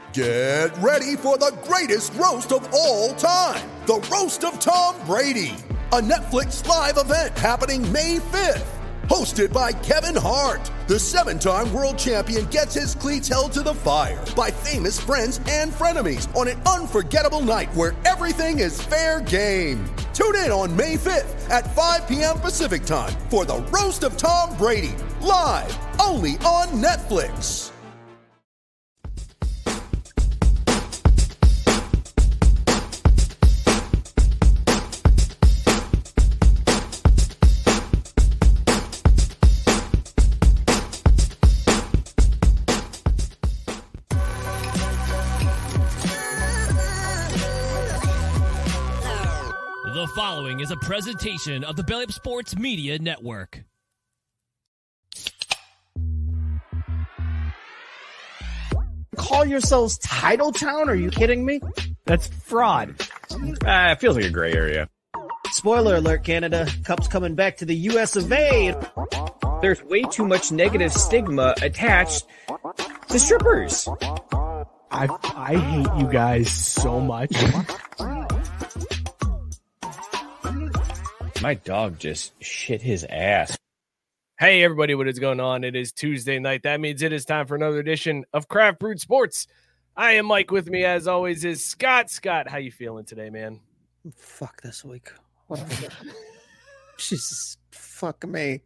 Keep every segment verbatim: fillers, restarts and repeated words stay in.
Get ready for the greatest roast of all time, the Roast of Tom Brady, a Netflix live event happening May fifth. Hosted by Kevin Hart, the seven-time world champion gets his cleats held to the fire by famous friends and frenemies on an unforgettable night where everything is fair game. Tune in on May fifth at five p.m. Pacific time for the Roast of Tom Brady, live only on Netflix. The following is a presentation of the Belly Up Sports Media Network. Call yourselves Title Town? Are you kidding me? That's fraud. Uh, it feels like a gray area. Spoiler alert, Canada. Cup's coming back to the U S of A. There's way too much negative stigma attached to strippers. I I hate you guys so much. My dog just shit his ass. Hey, everybody, what is going on? It is Tuesday night. That means it is time for another edition of Craft Brewed Sports. I am Mike. With me, as always, is Scott. Scott, how you feeling today, man? Fuck this week. What a Jesus. Fuck me.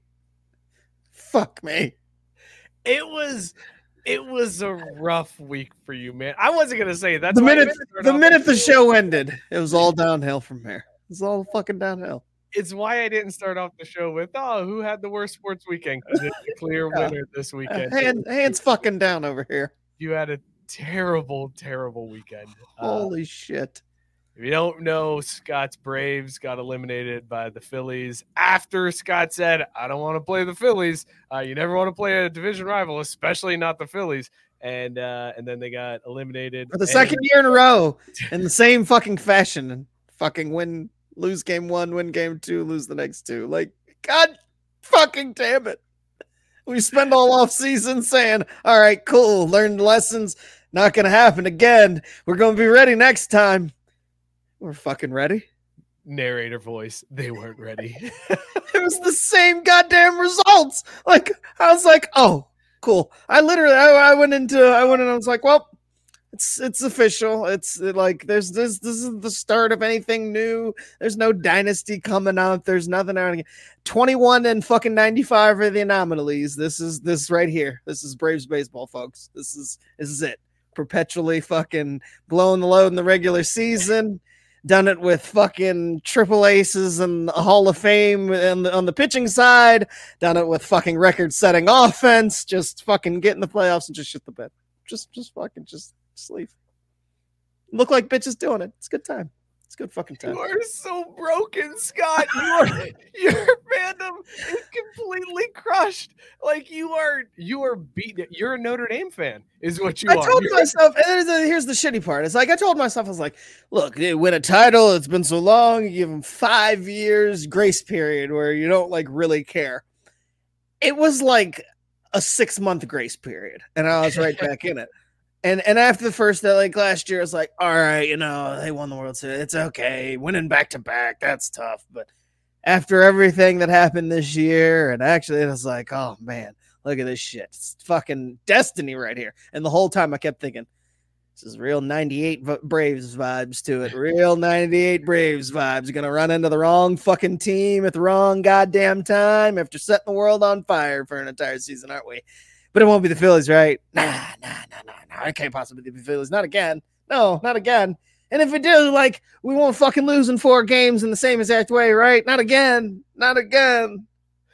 Fuck me. It was it was a rough week for you, man. I wasn't going to say that. The minute, the, minute the show ended, it was all downhill from there. It was all fucking downhill. It's why I didn't start off the show with, oh, who had the worst sports weekend? Because it's a clear winner this weekend. Uh, hand, hands fucking down over here. You had a terrible, terrible weekend. Holy uh, shit. If you don't know, Scott's Braves got eliminated by the Phillies after Scott said, I don't want to play the Phillies. Uh, you never want to play a division rival, especially not the Phillies. And uh, and then they got eliminated. For the second year in a row in the same fucking fashion and fucking win. Lose game one, win game two, lose the next two. Like, God fucking damn it. We spend all off season saying, all right, cool, learned lessons. Not going to happen again. We're going to be ready next time. We're fucking ready. Narrator voice. They weren't ready. It was the same goddamn results. Like, I was like, oh, cool. I literally, I, I went into, I went and I was like, well, It's it's official. It's like there's this this is the start of anything new. There's no dynasty coming up. There's nothing out. twenty-one and fucking ninety-five are the anomalies. This is this right here. This is Braves baseball, folks. This is this is it. Perpetually fucking blowing the load in the regular season. Done it with fucking triple aces and a Hall of Fame and on the pitching side. Done it with fucking record-setting offense. Just fucking get in the playoffs and just shit the bed. Just just fucking just. Sleep. Look like bitches doing it. It's a good time. It's a good fucking time. You are so broken, Scott. You are, your fandom is completely crushed. Like you are, you are beaten. You're a Notre Dame fan, is what you I are. I told You're... myself, and here's the, here's the shitty part. It's like I told myself, I was like, look, they win a title. It's been so long. You give them five years grace period where you don't like really care. It was like a six month grace period, and I was right back in it. And and after the first, like last year, it's like, all right, you know, they won the World Series. It's okay. Winning back to back, that's tough. But after everything that happened this year, and actually, it was like, oh man, look at this shit. It's fucking destiny right here. And the whole time I kept thinking, this is real ninety-eight Braves vibes to it. Real ninety-eight Braves vibes. You're going to run into the wrong fucking team at the wrong goddamn time after setting the world on fire for an entire season, aren't we? But it won't be the Phillies, right? Nah, nah, nah, nah, nah. It can't possibly be the Phillies. Not again. No, not again. And if we do, like, we won't fucking lose in four games in the same exact way, right? Not again. Not again.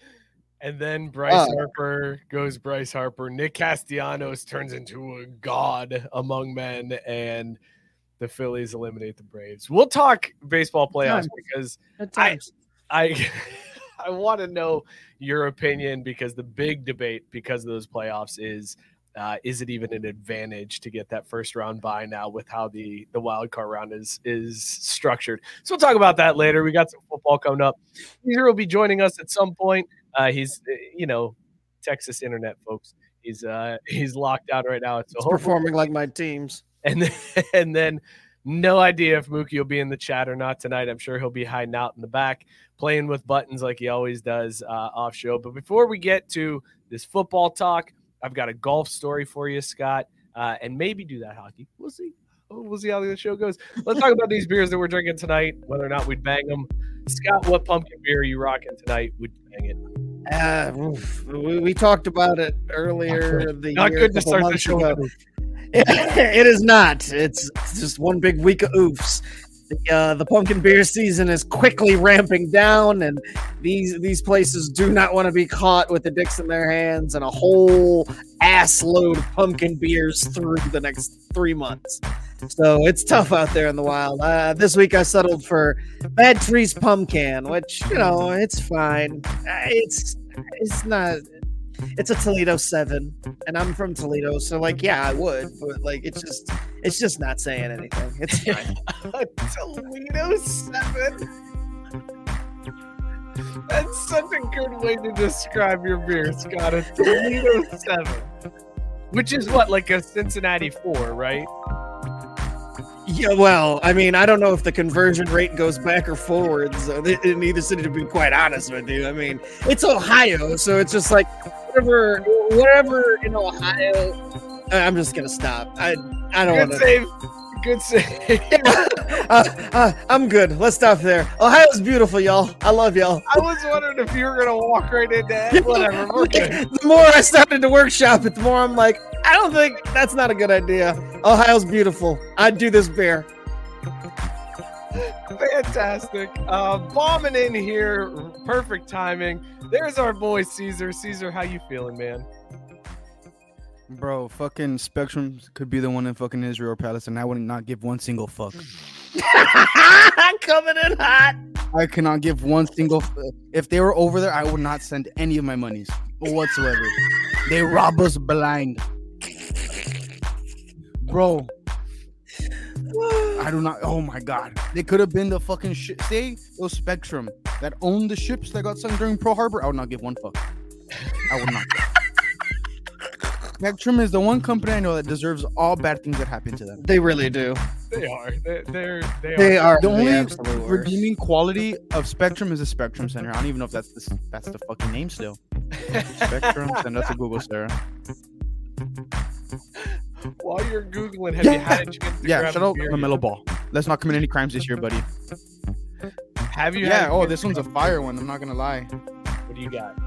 And then Bryce uh, Harper goes Bryce Harper. Nick Castellanos turns into a god among men, and the Phillies eliminate the Braves. We'll talk baseball playoffs because I, I, I want to know your opinion because the big debate because of those playoffs is, uh, is it even an advantage to get that first round bye now with how the, the wild card round is, is structured? So we'll talk about that later. We got some football coming up. Caesar will be joining us at some point. Uh, he's, you know, Texas internet folks. He's, uh, he's locked out right now. So it's performing like my teams. And then, and then no idea if Mookie will be in the chat or not tonight. I'm sure he'll be hiding out in the back, playing with buttons like he always does uh, off show. But before we get to this football talk, I've got a golf story for you, Scott, uh, and maybe do that hockey. We'll see. We'll see how the show goes. Let's talk about these beers that we're drinking tonight, whether or not we'd bang them. Scott, what pumpkin beer are you rocking tonight? Would you bang it? Uh, oof. we, we talked about it earlier. The Not year, good to a couple start the months show ago. with. It is not. It's just one big week of oofs. The, uh, the pumpkin beer season is quickly ramping down, and these these places do not want to be caught with the dicks in their hands and a whole ass load of pumpkin beers through the next three months. So it's tough out there in the wild. Uh, this week I settled for Bad Trees Pumpkin, which, you know, it's fine. Uh, It's it's not. It's a Toledo seven, and I'm from Toledo, so like, yeah, I would, but like, it's just, it's just not saying anything. It's fine. Toledo seven. That's such a good way to describe your beer, Scott. A Toledo seven, which is what, like a Cincinnati four, right? Yeah, well, I mean, I don't know if the conversion rate goes back or forwards uh, in either city, to be quite honest with you. I mean, it's Ohio, so it's just like whatever, whatever in Ohio. uh, I'm just gonna stop. I, I don't want Good to. save. Good save. uh, uh, I'm good. Let's stop there. Ohio's beautiful, y'all. I love y'all. I was wondering if you were gonna walk right into that. Whatever. We're good. The more I started to workshop it, the more I'm like, I don't think that's not a good idea. Ohio's beautiful. I'd do this beer. Fantastic. Uh, bombing in here. Perfect timing. There's our boy Caesar. Caesar, how you feeling, man? Bro, fucking Spectrum could be the one in fucking Israel or Palestine. I would not give one single fuck. Coming in hot. I cannot give one single. F- if they were over there, I would not send any of my monies whatsoever. They rob us blind, bro. I do not. Oh my god, they could have been the fucking shit. Say it was Spectrum that owned the ships that got sunk during Pearl Harbor. I would not give one fuck. I would not. Spectrum is the one company I know that deserves all bad things that happen to them. They really do. They are. They're. They're. They are. They are The the only absolute worst. redeeming quality of Spectrum is the Spectrum Center. I don't even know if that's the that's the fucking name still. Spectrum. Send us a Google, Sarah. While you're googling, have Yeah. you had a chance to Yeah, grab shout a out beer LaMelo yet? Ball. Let's not commit any crimes this year, buddy. Have you? Yeah. had Oh, beer this one's a fire one. I'm not gonna lie. What do you got?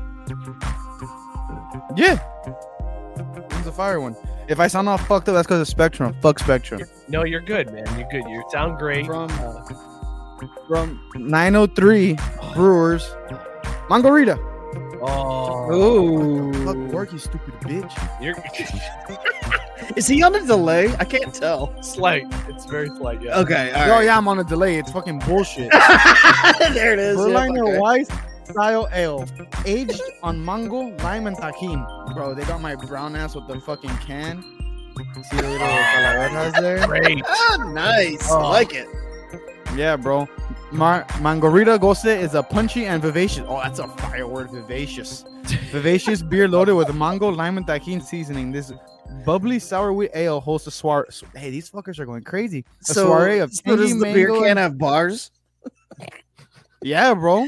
Yeah. This one's a fire one. If I sound all fucked up, that's because of Spectrum. Fuck Spectrum. No, you're good, man. You're good. You sound great. From Uh, from nine oh three Brewers, Margarita. oh, Ooh. Fuck work, you stupid bitch. you're Is he on a delay? I can't tell. slight. It's very slight. Yeah. Okay. All Oh right. yeah, I'm on a delay. It's fucking bullshit. There it is. Yeah, Berliner okay. Weiss style ale, aged on mango, lime, and tajin. Bro, they got my brown ass with the fucking can. See the little calaveras there? Great. Ah, nice. I Oh. like it. Yeah, bro. Mar- Margarita Gose is a punchy and vivacious. Oh, that's a fire word, vivacious. Vivacious beer loaded with mango, lime, and tajin seasoning. This bubbly sour wheat ale hosts a soir. Hey, these fuckers are going crazy. A So, soiree of so tangy does the beer mango can and- have bars? Yeah, bro.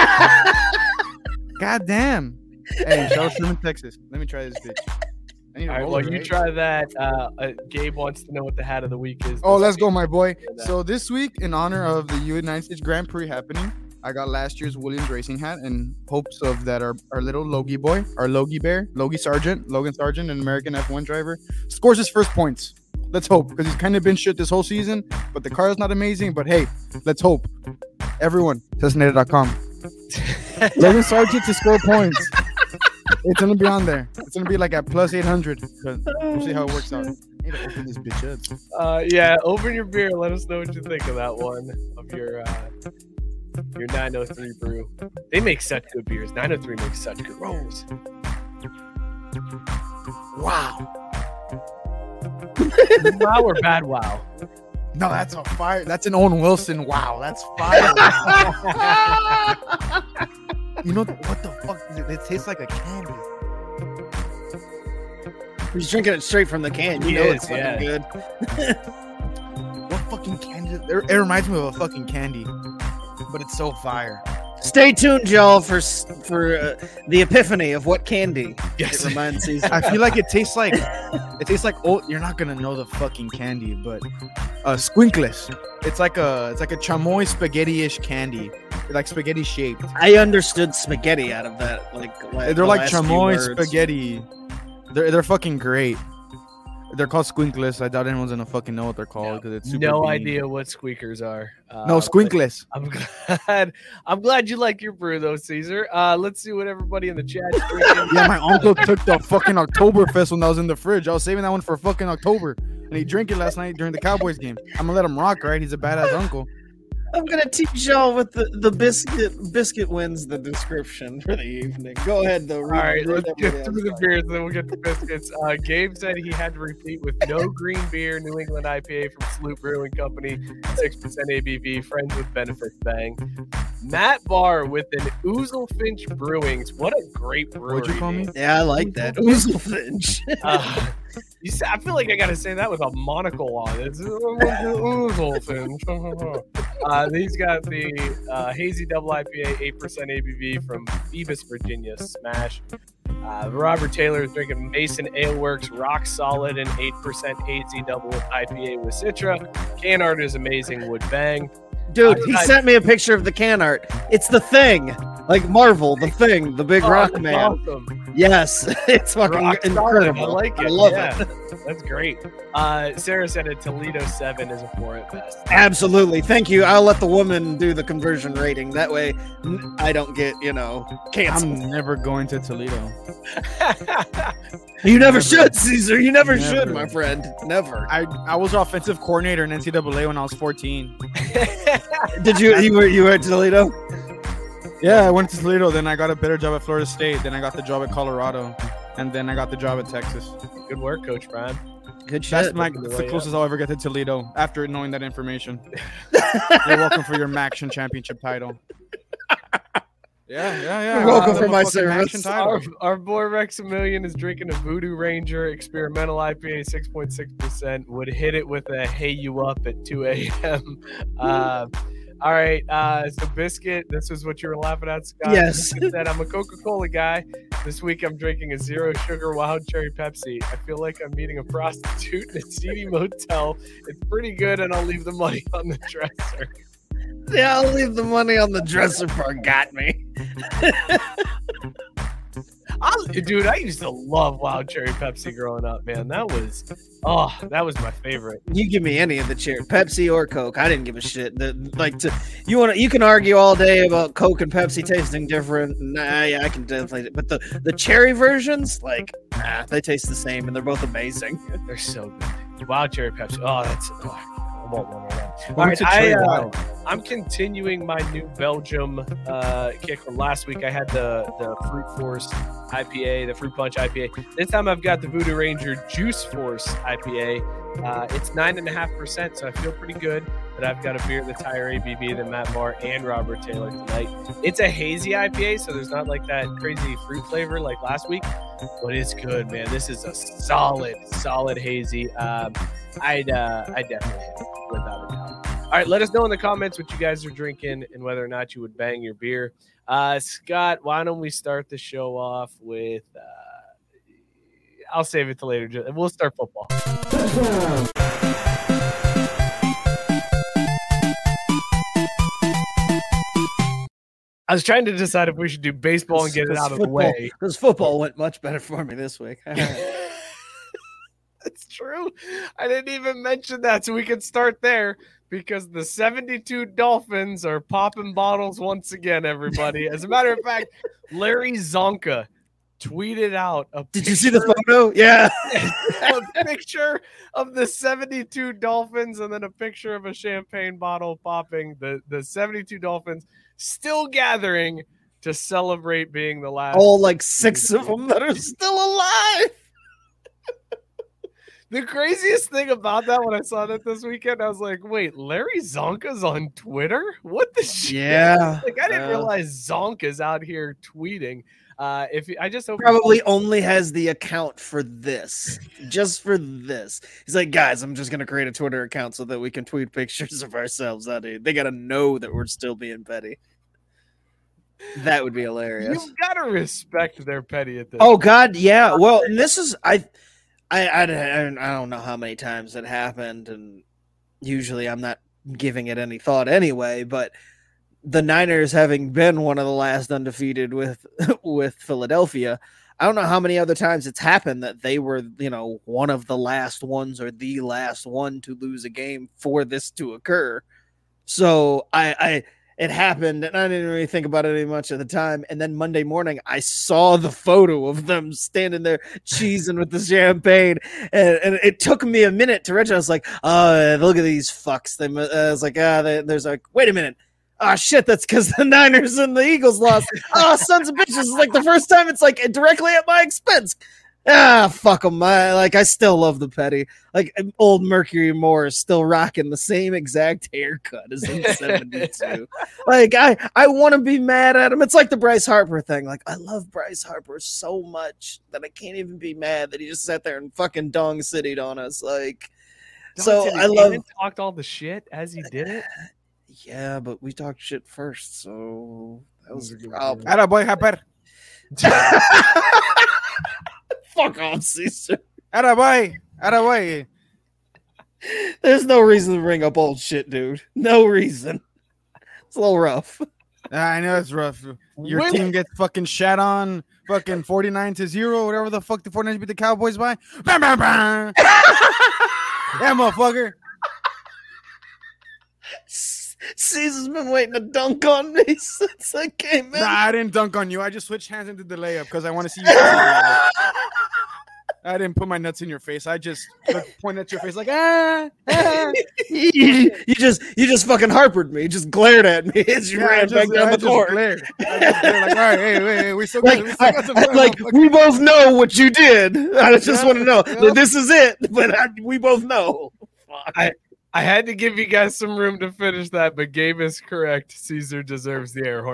God damn. Hey, shout out Sherman, Texas. Let me try this bitch. I need All a right. roller, Well, you right? try that. Uh, uh, Gabe wants to know what the hat of the week is. Oh, this let's go, week. my boy. So this week, in honor of the United States Grand Prix happening, I got last year's Williams Racing hat in hopes of that our, our little Logie boy, our Logie bear, Logie Sargent, Logan Sargent, an American F one driver, scores his first points. Let's hope, because he's kind of been shit this whole season, but the car is not amazing. But hey, let's hope. Everyone, Tesnator dot com. Logan Sargent to score points. It's gonna be on there. It's gonna be like at plus eight hundred. We'll see how it works out. I need to open this bitch up. Uh, yeah. Open your beer. Let us know what you think of that one. Of your uh, your nine oh three brew. They make such good beers. nine oh three makes such good rolls. Wow. Wow or bad wow? No, that's a fire. That's an Owen Wilson. Wow, that's fire. You know what the fuck? It tastes like a candy. He's drinking it straight from the can. You He know is, it's fucking yeah. good. What fucking candy? It, it reminds me of a fucking candy, but it's so fire. Stay tuned, y'all, for s- for uh, the epiphany of what candy Yes. it reminds Caesar. I feel like it tastes like it tastes like oh, you're not gonna know the fucking candy, but uh, squinkles. It's like a it's like a chamoy spaghetti-ish candy, like spaghetti shaped. I understood spaghetti out of that. Like la- They're the like last few chamoy words. spaghetti. They're they're fucking great. They're called squinkles. I doubt anyone's gonna fucking know what they're called because it's super No bean. idea what squeakers are. Uh, No squinkles. I'm glad. I'm glad you like your brew, though, Caesar. Uh, let's see what everybody in the chat is drinking. Yeah, my uncle took the fucking Oktoberfest when that was in the fridge. I was saving that one for fucking October, and he drank it last night during the Cowboys game. I'm gonna let him rock, right? He's a badass uncle. I'm gonna teach y'all with the, the biscuit. Biscuit wins the description for the evening. Go ahead, though. All right, let's get everybody through the else. beers, then we'll get to biscuits. Uh, Gabe said he had to repeat with no green beer, New England I P A from Sloop Brewing Company, six percent A B V, friends with benefits, bang. Matt Barr with an Ouzel Finch Brewings. What a great brewery. What'd you call me? name. Yeah, I like that. Ouzel Finch. Uh, you say, I feel like I gotta say that with a monocle on. It's Ouzel Finch. Uh, he's got the uh, hazy double I P A, eight percent A B V from Phoebus, Virginia. Smash. Uh, Robert Taylor is drinking Mason Ale Works Rock Solid and eight percent hazy double I P A with Citra. Can art is amazing. Would bang. Dude, I- he I- sent me a picture of the can art. It's the Thing, like Marvel, the Thing, the big Oh, rock that's man. Awesome. Yes, it's fucking Rock solid. incredible. I like it. I love yeah. it. That's great. Uh, Sarah said a Toledo seven is a four at best. Absolutely. Thank you. I'll let the woman do the conversion rating. That way, n- I don't get you know canceled. I'm never going to Toledo. You never Never. should, Caesar. You never, should, Never. my friend. Never. I I was offensive coordinator in N C double A when I was fourteen. Did you? You were you were at Toledo? Yeah, I went to Toledo, then I got a better job at Florida State, then I got the job at Colorado, and then I got the job at Texas. Good work, Coach Brian. Good shit. That's my looking the that's way the up. closest I'll ever get to Toledo after knowing that information. You're welcome for your Maction Championship title. Yeah, yeah, yeah. You're welcome I'll for have a my fucking service. Maction title. Our, our boy Rexamillion is drinking a Voodoo Ranger Experimental I P A, six point six percent. Would hit it with a Hey You Up at two a.m. Uh, all right, uh, so Biscuit, this is what you were laughing at, Scott. Yes. Biscuit said, I'm a Coca-Cola guy. This week I'm drinking a zero sugar wild cherry Pepsi. I feel like I'm meeting a prostitute in a seedy motel. It's pretty good, and I'll leave the money on the dresser. Yeah, I'll leave the money on the dresser part. Got me. I, dude, I used to love wild cherry Pepsi growing up, man. That was, oh, that was my favorite. You give me any of the cherry, Pepsi or Coke. I didn't give a shit. The, like to you want to, you can argue all day about Coke and Pepsi tasting different. Nah, yeah, I can definitely. But the the cherry versions, like, nah, they taste the same and they're both amazing. They're so good. Wild cherry Pepsi. Oh, that's. Oh, I want one of them. All Welcome right, to I, Cherry uh, Wild. I'm continuing my New Belgium uh, kick from last week. I had the the Fruit Force I P A, the Fruit Punch I P A. This time I've got the Voodoo Ranger Juice Force I P A. Uh, it's nine and a half percent, so I feel pretty good that I've got a beer that's higher A B V than Matt Barr and Robert Taylor tonight. It's a hazy I P A, so there's not like that crazy fruit flavor like last week, but it's good, man. This is a solid, solid hazy. Um, I'd uh, I definitely hit it without a doubt. All right, let us know in the comments what you guys are drinking and whether or not you would bang your beer. Uh, Scott, why don't we start the show off with? Uh, I'll save it to later. Ju- We'll start football. I was trying to decide if we should do baseball and get it Because out of the football- way. Because football went much better for me this week. That's true. I didn't even mention that, so we can start there because the seventy-two Dolphins are popping bottles once again, everybody. As a matter of fact, Larry Zonka tweeted out a Did you see the photo? Yeah. a picture of the seventy-two Dolphins and then a picture of a champagne bottle popping. The, the seventy-two Dolphins still gathering to celebrate being the last. All like six of them that are still alive. The craziest thing about that when I saw that this weekend, I was like, wait, Larry Zonka's on Twitter? What the shit? Yeah. Like, I didn't Uh, realize Zonka's out here tweeting. Uh, if I just hope Probably only has the account for this, just for this. He's like, guys, I'm just gonna create a Twitter account so that we can tweet pictures of ourselves. Out of They gotta know that we're still being petty. That would be hilarious. You've got to respect their petty at this. Oh God, yeah. Well, and this is I, I, I, I don't know how many times it happened, and usually I'm not giving it any thought anyway. But the Niners having been one of the last undefeated with with Philadelphia, I don't know how many other times it's happened that they were, you know, one of the last ones or the last one to lose a game for this to occur. So I, I it happened, and I didn't really think about it any much at the time. And then Monday morning, I saw the photo of them standing there cheesing with the champagne, and, and it took me a minute to register. I was like, "Oh, look at these fucks!" They, uh, I was like, "Ah," they, there's like, "Wait a minute." Oh shit, that's because the Niners and the Eagles lost. Oh, sons of bitches. It's like the first time it's like directly at my expense. Ah, fuck them. I, like, I still love the petty. Like, old Mercury Moore is still rocking the same exact haircut as in seventy-two. Like, I, I want to be mad at him. It's like the Bryce Harper thing. Like, I love Bryce Harper so much that I can't even be mad that he just sat there and fucking dong citied on us. Like, Dong so City I love. talked all the shit as he did it. Yeah, but we talked shit first, so that was a problem. Atta boy, Harper. Fuck off, Caesar. Atta boy. Atta boy. There's no reason to bring up old shit, dude. No reason. It's a little rough. I know it's rough. Your When- team gets fucking shat on, fucking forty-nine to zero, whatever the fuck the forty-nine beat the Cowboys by. Bam, bam, bam. Yeah, motherfucker. Caesar's been waiting to dunk on me since I came in. Nah, I didn't dunk on you. I just switched hands into the layup because I want to see you. I didn't put my nuts in your face. I just pointed at your face like, ah. ah. you, you just you just fucking harpered me. You just glared at me as you Yeah, I ran just- back down I the just court. glared. I just glared like, all right, hey, wait, hey, we still got, Like, we still I, got some I- time, like motherfucker. we both know what you did. I just Yeah, want to know yeah. that this is it. But I, we both know. Fuck. I- I had to give you guys some room to finish that, but Gabe is correct. Caesar deserves the air horn.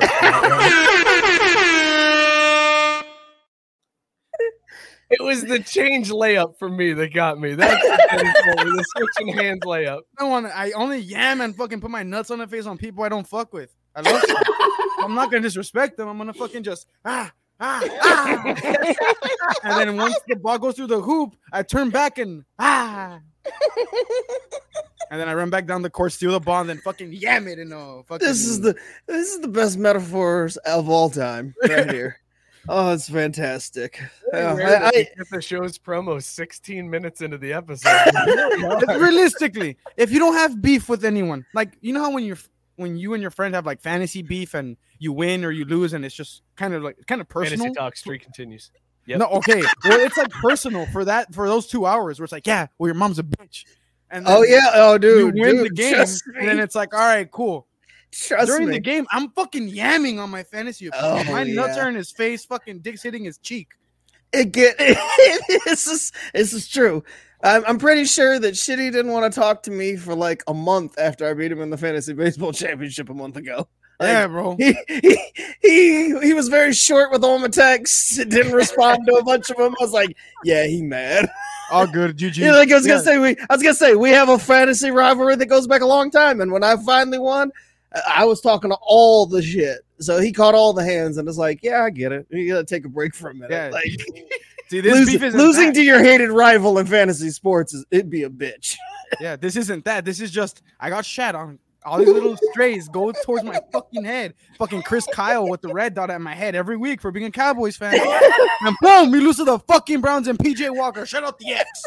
It was the change layup for me that got me. That's the switching hands layup. I don't want to. I only yam and fucking put my nuts on the face on people I don't fuck with. I love them. I'm not gonna disrespect them. I'm gonna fucking just ah ah ah. And then once the ball goes through the hoop, I turn back and ah. And then I run back down the court, steal the ball, and then fucking yam it in a fucking. This is the this is the best metaphors of all time right here. Oh, it's fantastic. Yeah, Rare that I- we I- get the show's promo sixteen minutes into the episode. realistically, if you don't have beef with anyone, like you know how when you're when you and your friend have like fantasy beef and you win or you lose, and it's just kind of like kind of personal. Fantasy talk streak continues. Yep. No, okay. Well, it's like personal for that for those two hours where it's like, yeah, well, your mom's a bitch. And then oh yeah, oh dude, you win dude, the game, trust and then me. it's like, all right, cool. Trust During me. the game, I'm fucking yamming on my fantasy. opponent. Oh, my nuts yeah. are in his face, fucking dick's hitting his cheek. It get this is this is true. I'm I'm pretty sure that Shitty didn't want to talk to me for like a month after I beat him in the fantasy baseball championship a month ago. Like, Yeah, bro. He, he he he was very short with all my texts. Didn't respond to a bunch of them. I was like, yeah, he mad. All good, G G. Yeah, like I was Yeah. gonna say, we I was gonna say we have a fantasy rivalry that goes back a long time. And when I finally won, I- I was talking to all the shit. So he caught all the hands and was like, yeah, I get it. You gotta take a break for a minute. Yeah. Like See, this losing, beef isn't losing that. to your hated rival in fantasy sports is it'd be a bitch. Yeah, this isn't that. This is just I got shat on. All these little strays go towards my fucking head. Fucking Chris Kyle with the red dot at my head every week for being a Cowboys fan. And boom, we lose to the fucking Browns and P J Walker. Shut out the X.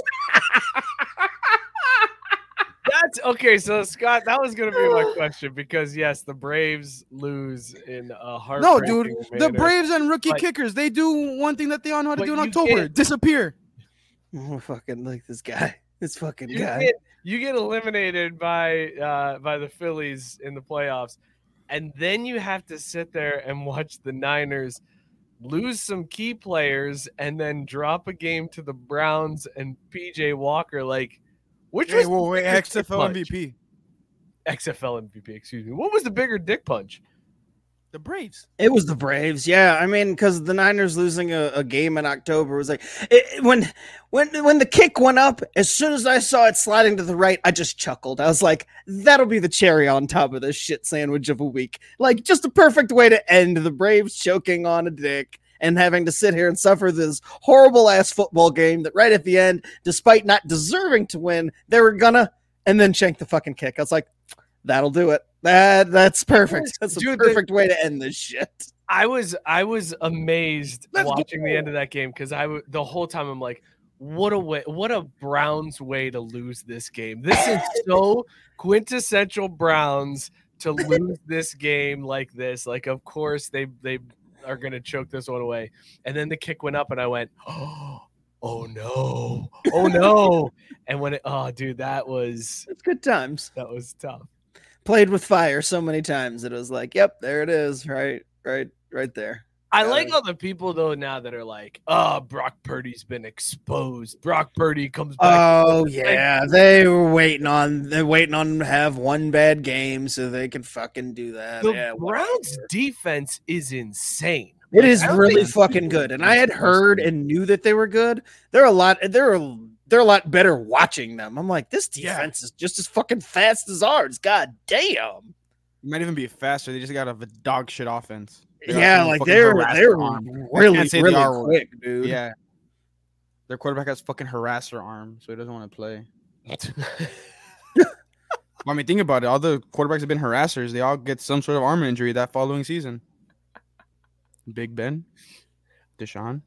That's okay. So Scott, that was going to be my question because yes, the Braves lose in a heart. No, dude. The manner. Braves and rookie But- kickers, they do one thing that they all know how to But do in you October. get- Disappear. Oh, fucking like this guy. This fucking You guy. get, you get eliminated by uh, by the Phillies in the playoffs, and then you have to sit there and watch the Niners lose some key players and then drop a game to the Browns and P J Walker. Like, which Hey, was whoa, the wait, bigger X F L dick M V P. punch? X F L M V P, excuse me. What was the bigger dick punch? The Braves. It was the Braves, yeah. I mean, because the Niners losing a, a game in October was like it, when when when the kick went up. As soon as I saw it sliding to the right, I just chuckled. I was like, "That'll be the cherry on top of this shit sandwich of a week." Like, just a perfect way to end the Braves choking on a dick and having to sit here and suffer this horrible ass football game that right at the end, despite not deserving to win, they were gonna and then shank the fucking kick. I was like, "That'll do it." That that's perfect. That's a Dude, perfect way to end this shit. I was I was amazed Let's watching go. the end of that game because I w- the whole time I'm like, what a way, what a Browns way to lose this game. This is so quintessential Browns to lose this game like this. Like, of course they they are gonna choke this one away. And then the kick went up, and I went, oh, oh no, oh no. And when it, oh dude, that was It's good times. that was tough. Played with fire so many times that it was like, yep, there it is, right, right, right there. I Got like it. all the people though now that are like, oh, Brock Purdy's been exposed. Brock Purdy comes back. Oh yeah, they were waiting on they're waiting on them to have one bad game so they can fucking do that. the yeah, Browns whatever. defense is insane. It is I don't really think- fucking good, and I had heard and knew that they were good. They're a lot. They're a, they're a lot better watching them. I'm like, this Yeah. defense is just as fucking fast as ours. God damn. It might even be faster. They just got a dog shit offense. They got Yeah, some like fucking they're harasser they're arm. really can't say the really R word. quick, dude. Yeah. Their quarterback has fucking harasser arm, so he doesn't want to play. I mean, think about it. All the quarterbacks have been harassers. They all get some sort of arm injury that following season. Big Ben, Deshaun.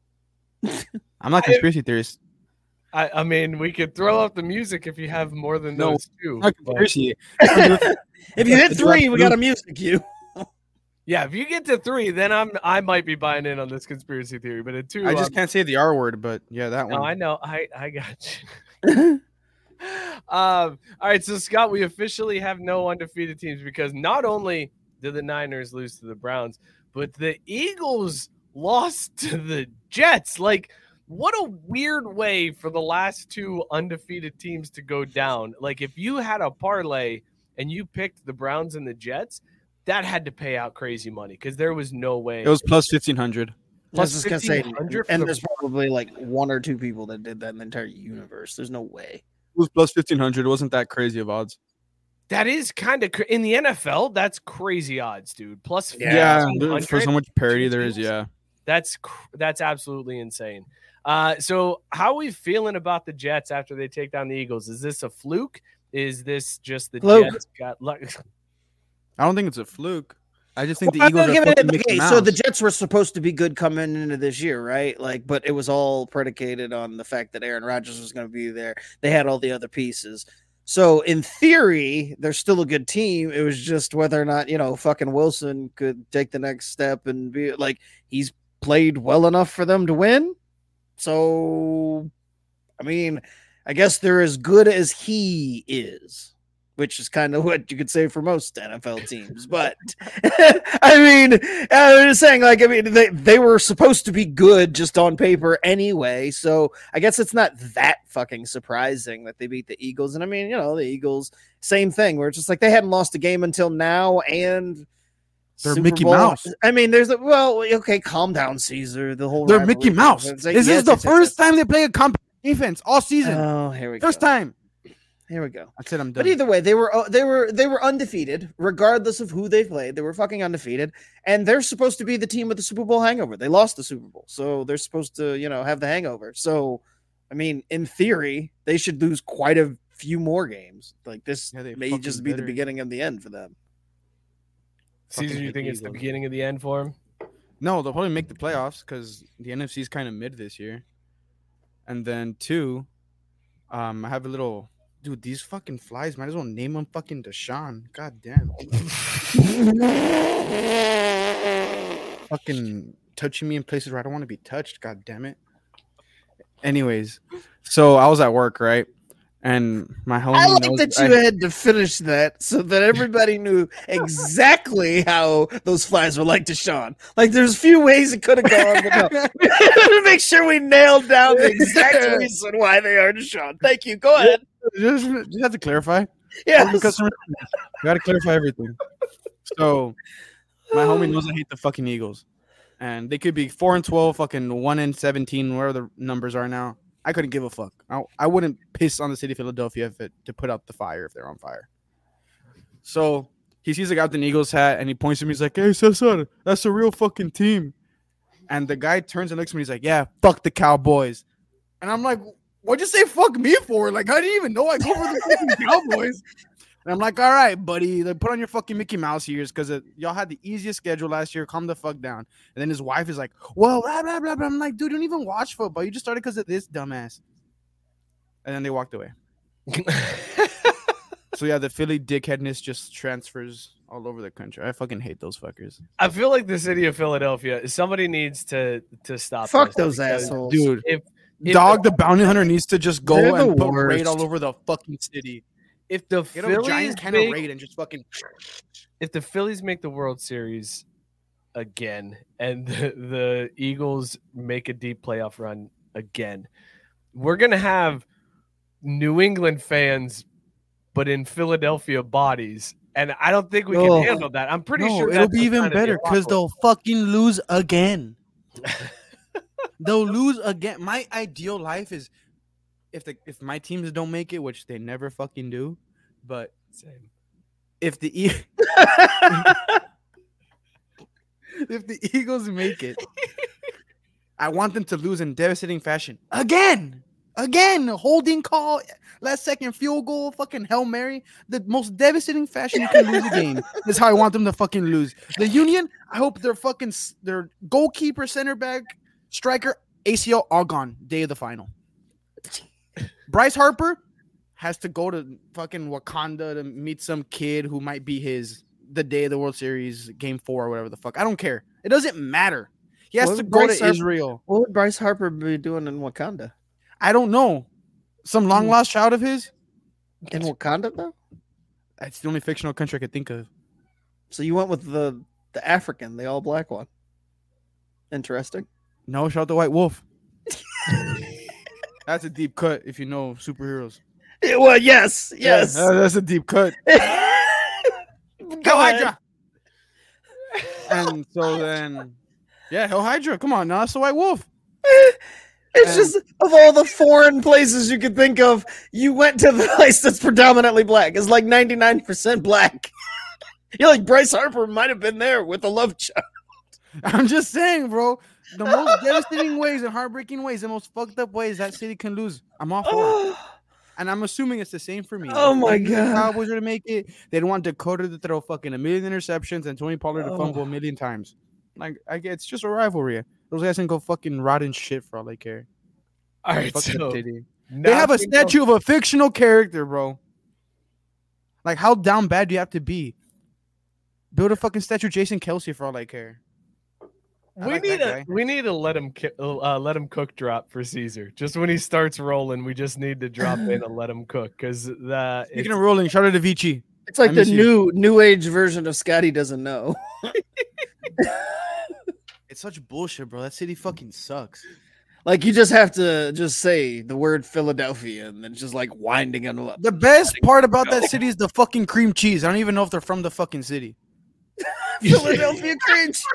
I'm not a conspiracy theorist. I, I mean, we could throw up the music if you have more than No, those two. I'm not a but- conspiracy. If you hit three, we got a music cue. yeah, if you get to three, then I'm I might be buying in on this conspiracy theory. But at two, I just I'm- can't say the R word, but yeah, that no, one. I know. I I got you. um. All right, so Scott, we officially have no undefeated teams because not only did the Niners lose to the Browns, but the Eagles lost to the Jets. Like, what a weird way for the last two undefeated teams to go down. Like, if you had a parlay and you picked the Browns and the Jets, that had to pay out crazy money because there was no way. It was plus fifteen hundred. I was Plus just gonna say, fifteen hundred for and the- there's probably like one or two people that did that in the entire universe. There's no way. It was plus fifteen hundred. It wasn't that crazy of odds. That is kind of cra- in the N F L. That's crazy odds, dude. Plus, Yeah, fifteen there- hundred. for so much parity there is. teams? Yeah. That's cr- that's absolutely insane. Uh, so how are we feeling about the Jets after they take down the Eagles? Is this a fluke? Is this just the Fluke. Jets got luck? I don't think it's a fluke. I just think Well, the Eagles I'm are giving it- fucking Mickey okay, so the Mouse. Jets were supposed to be good coming into this year, right? Like, but it was all predicated on the fact that Aaron Rodgers was going to be there. They had all the other pieces. So in theory, they're still a good team. It was just whether or not, you know, fucking Wilson could take the next step and be like, he's played well enough for them to win. So, I mean, I guess they're as good as he is, which is kind of what you could say for most N F L teams. But I mean, I'm just saying, like, I mean, they, they were supposed to be good just on paper anyway. So I guess it's not that fucking surprising that they beat the Eagles. And I mean, you know, the Eagles, same thing, where it's just like they hadn't lost a game until now. And They're Super Mickey Bowl- Mouse. I mean, there's a, well, okay, calm down, Caesar. The whole They're rivalry Mickey thing. Mouse. It's like, This yes, is the yes, yes, first yes. time they play a comp defense all season. Oh, here we First go. time. Here we go. That's it. I'm done. But either way, they were uh, they were they were undefeated, regardless of who they played. They were fucking undefeated, and they're supposed to be the team with the Super Bowl hangover. They lost the Super Bowl, so they're supposed to, you know, have the hangover. So, I mean, in theory, they should lose quite a few more games. Like this Yeah, they may fucking just be the better. beginning of the end for them. Caesar, Fucking you hate think the it's the Eagles. beginning of the end for him? No, they'll probably make the playoffs because the N F C is kind of mid this year. And then two, um, I have a little dude. These fucking flies, might as well name them fucking Deshaun. God damn. Fucking touching me in places where I don't want to be touched. God damn it. Anyways, so I was at work, right? And my homie I like knows that I- you had to finish that so that everybody knew exactly how those flies were like Deshaun. Like, there's a few ways it could have gone, but no. to make sure we nailed down the exact reason why they are Deshaun. Thank you. Go ahead. just, just have to clarify. Yeah. Because we got to clarify everything. So My homie knows I hate the fucking Eagles. And they could be four and twelve, fucking one and seventeen, whatever the numbers are now. I couldn't give a fuck. I, I wouldn't piss on the city of Philadelphia if it, to put out the fire if they're on fire. So he sees a guy with an Eagles hat and he points to me. He's like, "Hey, Cesar, that's a real fucking team." And the guy turns and looks at me. He's like, "Yeah, fuck the Cowboys." And I'm like, "What'd you say fuck me for? Like, I didn't even know I go for the fucking Cowboys." And I'm like, "All right, buddy, like, put on your fucking Mickey Mouse ears because y'all had the easiest schedule last year. Calm the fuck down." And then his wife is like, "Well, blah, blah, blah, blah." I'm like, "Dude, you don't even watch football. You just started because of this dumbass." And then they walked away. So, yeah, the Philly dickheadness just transfers all over the country. I fucking hate those fuckers. I feel like the city of Philadelphia, somebody needs to to stop. Fuck this those because, assholes. Dude, If, if Dog the bounty hunter needs to just go They're and the put worst. raid all over the fucking city. if the Get a giant Phillies can of make, raid and just fucking. if the Phillies make the World Series again and the, the Eagles make a deep playoff run again, we're gonna have New England fans, but in Philadelphia bodies, and I don't think we can Oh. handle that. I'm pretty No, sure it'll that's be what's even trying to be better because awkward. they'll fucking lose again. They'll lose again. My ideal life is if the if my teams don't make it, which they never fucking do, but Same. if the E- if the Eagles make it, I want them to lose in devastating fashion again, again. Holding call, last second field goal, fucking Hail Mary, the most devastating fashion you can lose a game. That's how I want them to fucking lose. The Union, I hope their fucking s- their goalkeeper, center back, striker, A C L all gone day of the final. Bryce Harper has to go to fucking Wakanda to meet some kid who might be his the day of the World Series, game four or whatever the fuck. I don't care. It doesn't matter. He has What to would go Bryce to Harper- Israel. What would Bryce Harper be doing in Wakanda? I don't know. Some long lost child of his. In Wakanda, though? That's the only fictional country I could think of. So you went with the the African, the all black one. Interesting. No, shout out to White Wolf. That's a deep cut if you know superheroes. Yeah, well, yes, yes. Yeah, that's a deep cut. Go Hell ahead. Hydra. And so then, yeah, Hell Hydra. Come on, now that's the White Wolf. It's And- just of all the foreign places you could think of, you went to the place that's predominantly black. It's like ninety-nine percent black. You're like, Bryce Harper might have been there with a love child. I'm just saying, bro. The most devastating ways and heartbreaking ways, the most fucked up ways that city can lose. I'm all for it. And I'm assuming it's the same for me. Oh my If the God. Cowboys are to make it. They'd want Dakota to throw fucking a million interceptions and Tony Pollard to Oh. fumble a million times. Like, I get it's just a rivalry. Those guys can go fucking rot in shit for all they care. All right, Fuck that so city. They have a nothing else- statue of a fictional character, bro. Like, how down bad do you have to be? Build a fucking statue of Jason Kelsey for all I care. I We like need that a guy. we need to let him ki- uh, let him cook drop for Caesar. Just when he starts rolling, we just need to drop in and let him cook because the Speaking it's- of rolling, shout out to Vici. It's like I the miss you. new new age version of Scotty doesn't know. It's such bullshit, bro. That city fucking sucks. Like you just have to just say the word Philadelphia and then just like winding them up. The best part about that city is the fucking cream cheese. I don't even know if they're from the fucking city. Philadelphia cream cheese.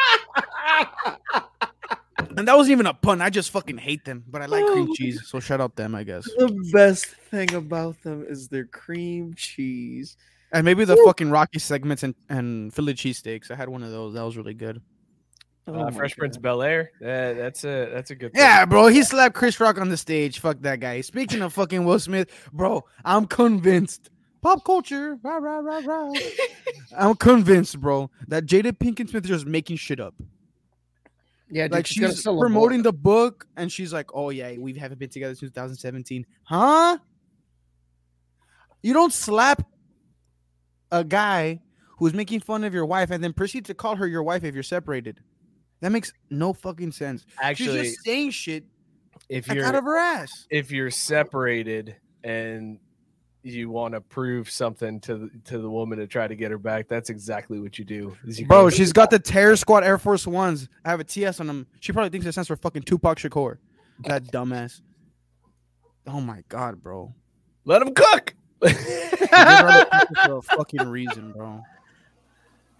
And that wasn't even a pun. I just fucking hate them, but I like cream cheese, so shout out them, I guess. The best thing about them is their cream cheese. And maybe the fucking Rocky segments and, and Philly cheesesteaks. I had one of those. That was really good. Oh uh, my Fresh Prince God. of Bel Air. Uh, that's a that's a good. thing. Yeah, bro. He slapped Chris Rock on the stage. Fuck that guy. Speaking of fucking Will Smith, bro, I'm convinced. Pop culture. Rah, rah, rah, rah. I'm convinced, bro, that Jada Pinkett Smith is just making shit up. Yeah, dude, Like she's, gonna she's sell a promoting the book, and she's like, "Oh yeah, we haven't been together since twenty seventeen." Huh? You don't slap a guy who's making fun of your wife and then proceed to call her your wife if you're separated. That makes no fucking sense. Actually, she's just saying shit if like, you're out of her ass. if you're separated and you want to prove something to the, to the woman to try to get her back, that's exactly what you do. is you Bro, go- she's got the Terror Squad Air Force Ones. I have a T S on them. She probably thinks it stands for fucking Tupac Shakur. That dumbass. Oh my god, bro. let him cook. Give her the picture for a fucking reason, bro.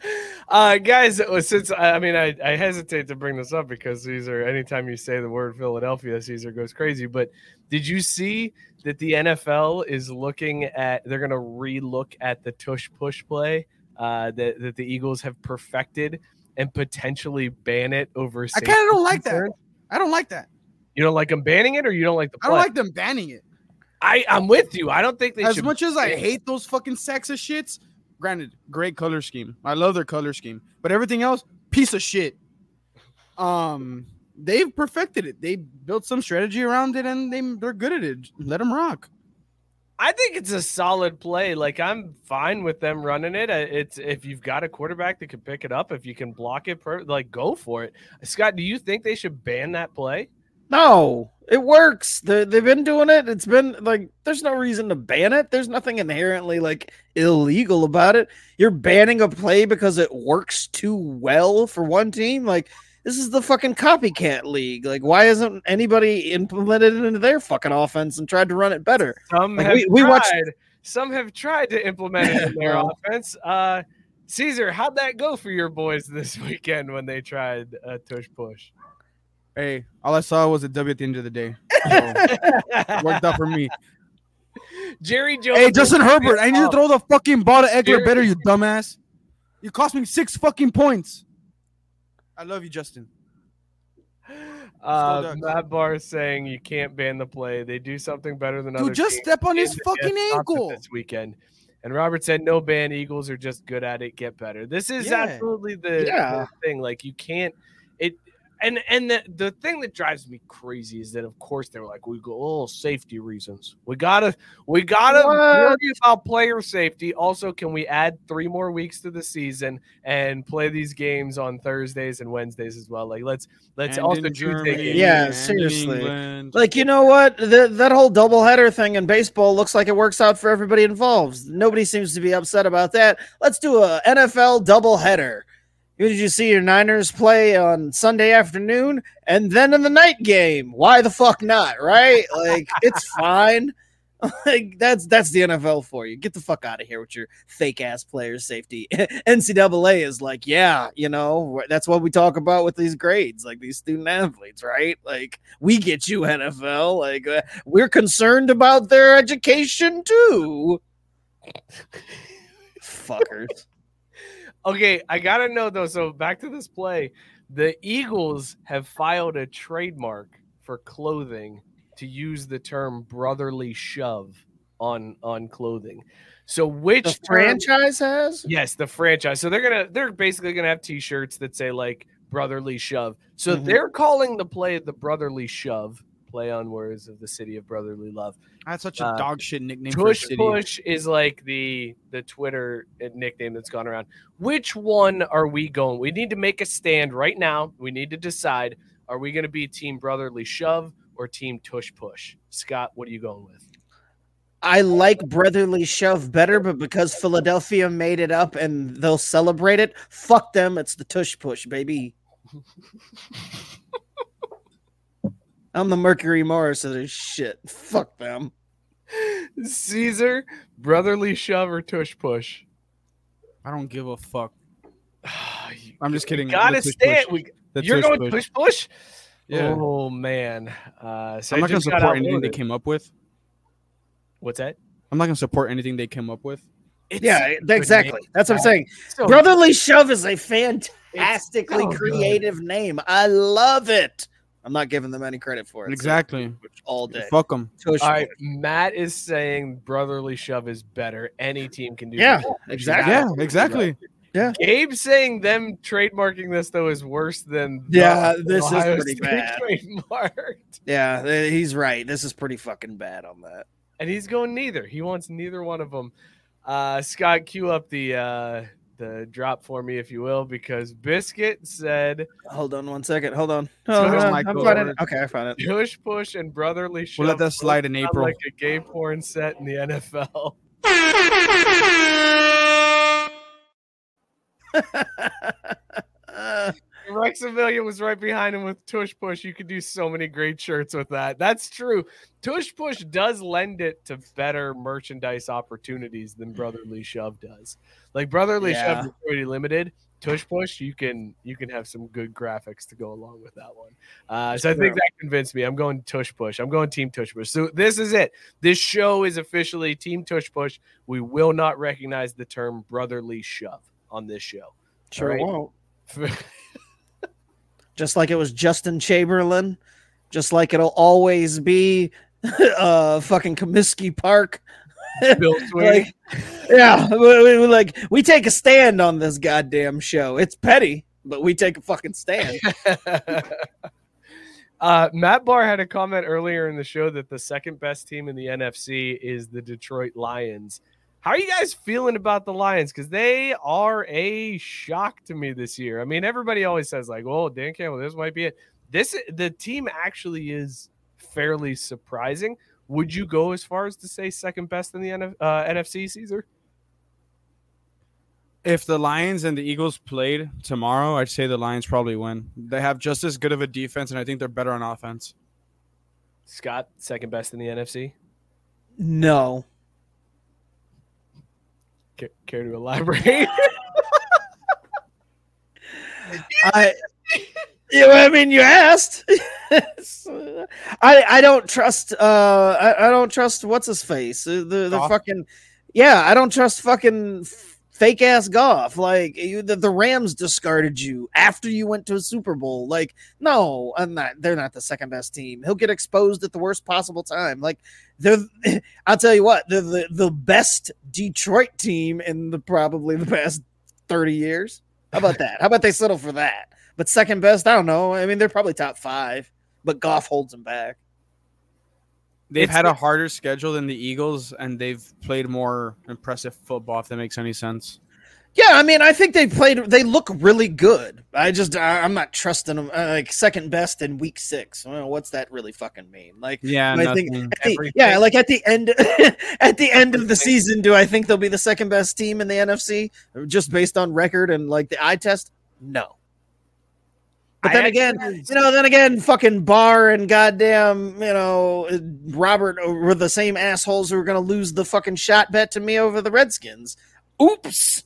Uh, guys, since I mean, I, I hesitate to bring this up because Caesar, anytime you say the word Philadelphia, Caesar goes crazy. But did you see that the N F L is looking at, they're going to re-look at the tush push play uh, that, that the Eagles have perfected and potentially ban it over I kind of don't like that. concerns? I don't like that. You don't like them banning it, or you don't like the play? I don't like them banning it. I, I'm with you. I don't think they As should. much as I hate those fucking sexist shits, granted, great color scheme. I love their color scheme. But everything else, piece of shit. Um, they've perfected it. They built some strategy around it, and they they're good at it. Let them rock. I think it's a solid play. Like, I'm fine with them running it. Uh, It's if you've got a quarterback that can pick it up, if you can block it, per, like go for it. Scott, do you think they should ban that play? No, it works. They, they've been doing it. It's been like, there's no reason to ban it. There's nothing inherently like illegal about it. You're banning a play because it works too well for one team. Like, this is the fucking copycat league. Like, why isn't anybody implemented it into their fucking offense and tried to run it better? Some Like, have we- we tried. watched- Some have tried to implement it in their Well. offense. Uh, Caesar, how'd that go for your boys this weekend when they tried uh, tush push? Hey, all I saw was a W at the end of the day. So, it worked out for me. Jerry Jones. Hey, Justin Herbert, I need to throw the fucking ball to Eckler Jerry- better, you dumbass. You cost me six fucking points. I love you, Justin. Uh, Ducks. Matt Barr is saying you can't ban the play. They do something better than other Dude, just teams. step on his And fucking they stopped it ankle. this weekend. And Robert said, no ban. Eagles are just good at it. Get better. This is Yeah. absolutely the, Yeah. the thing. Like, you can't it. And and the, the thing that drives me crazy is that, of course, they were like, we go, oh, safety reasons. We gotta we gotta What? worry about player safety. Also, can we add three more weeks to the season and play these games on Thursdays and Wednesdays as well? Like, let's let's And also in Tuesday Germany, games. Yeah, and in seriously. England. Like, you know what? The, that whole doubleheader thing in baseball looks like it works out for everybody involved. Nobody seems to be upset about that. Let's do a N F L doubleheader. Did you see your Niners play on Sunday afternoon and then in the night game? Why the fuck not, right? Like, it's fine. Like, that's that's the N F L for you. Get the fuck out of here with your fake ass player safety. N C double A is like, yeah, you know, that's what we talk about with these grades, like these student athletes, right? Like, we get you, N F L. Like, uh, we're concerned about their education too. Fuckers. Okay, I gotta know though. So back to this play, the Eagles have filed a trademark for clothing to use the term "brotherly shove" on on clothing. So which The term- franchise has? Yes, the franchise. So they're gonna they're basically gonna have T-shirts that say like "brotherly shove." So Mhm. they're calling the play the "brotherly shove." Play on words of the city of brotherly love. That's such a Uh, dog shit nickname for a Tush city. push is like the the Twitter nickname that's gone around. Which one are we going? We need to make a stand right now. We need to decide: are we going to be team brotherly shove or team tush push? Scott, what are you going with? I like brotherly shove better, but because Philadelphia made it up and they'll celebrate it, fuck them. It's the tush push, baby. I'm the Mercury Morris of this shit. Fuck them. Caesar, brotherly shove or tush push? I don't give a fuck. I'm just kidding. We gotta The tush stand. push. We, The you're tush going push. tush push? Yeah. Oh man. Uh, so I'm I not gonna just got support anything they outvoted. came up with. What's that? I'm not gonna support anything they came up with. It's Yeah, a good exactly. name. That's what I'm saying. So Brotherly shove is a fantastically so good. creative name. I love it. I'm not giving them any credit for it. so Exactly. all day. Fuck them. Tush All right, push. Matt is saying brotherly shove is better. Any team can do Yeah, that. exactly. Yeah, exactly. Gabe saying them trademarking this though is worse than the Yeah, this is Ohio pretty State bad. trademarked. Yeah, th- he's right. This is pretty fucking bad on that. And he's going neither. He wants neither one of them. Uh, Scott, cue up the uh, the drop for me, if you will, because Biscuit said Hold on one second. Hold on. So Oh, here's yeah, my I'm code. finding it. Okay, I found it. tush push and brotherly shove. We'll let that slide in both sound April. like a gay porn set in the N F L. Uh, Right Maximilian was right behind him with Tush Push. You could do so many great shirts with that. That's true. Tush Push does lend it to better merchandise opportunities than Brotherly Shove does. Like Brotherly Yeah. Shove is pretty limited. Tush Push, you can you can have some good graphics to go along with that one. Uh, so I think that convinced me. I'm going Tush Push. I'm going Team Tush Push. So this is it. This show is officially Team Tush Push. We will not recognize the term Brotherly Shove on this show. Sure Right. won't. Just like it was Justin Chamberlain, just like it'll always be uh fucking Comiskey Park. Bill Sweeney. Like, yeah, we, we, like we take a stand on this goddamn show. It's petty, but we take a fucking stand. uh, Matt Barr had a comment earlier in the show that the second best team in the N F C is the Detroit Lions. How are you guys feeling about the Lions? Because they are a shock to me this year. I mean, everybody always says like, "Oh, Dan Campbell, this might be it." This the team actually is fairly surprising. Would you go as far as to say second best in the N F, uh, N F C, Caesar? If the Lions and the Eagles played tomorrow, I'd say the Lions probably win. They have just as good of a defense, and I think they're better on offense. Scott, second best in the N F C? No. Care, care to elaborate? I yeah, I mean you asked. I I don't trust uh I, I don't trust what's his face. The the Goff? fucking yeah, I don't trust fucking fake ass Goff. Like you, the, the Rams discarded you after you went to a Super Bowl. Like, no, I'm not they're not the second best team. He'll get exposed at the worst possible time. Like they're I'll tell you what, they're the, the best Detroit team in the probably the past thirty years. How about that? How about they settle for that? But second best, I don't know. I mean, they're probably top five, but Goff holds them back. They've It's had a the- harder schedule than the Eagles, and they've played more impressive football, if that makes any sense. Yeah, I mean, I think they played. They look really good. I just, I, I'm not trusting them. Uh, like second best in week six. Well, what's that really fucking mean? Like, Yeah, I think, nothing. at the, Everything. yeah, like at the end, at the end of the season, do I think they'll be the second best team in the N F C just based on record and like the eye test? No. But I then again, actually- you know, then again, fucking Barr and goddamn, you know, Robert were the same assholes who were going to lose the fucking shot bet to me over the Redskins. Oops.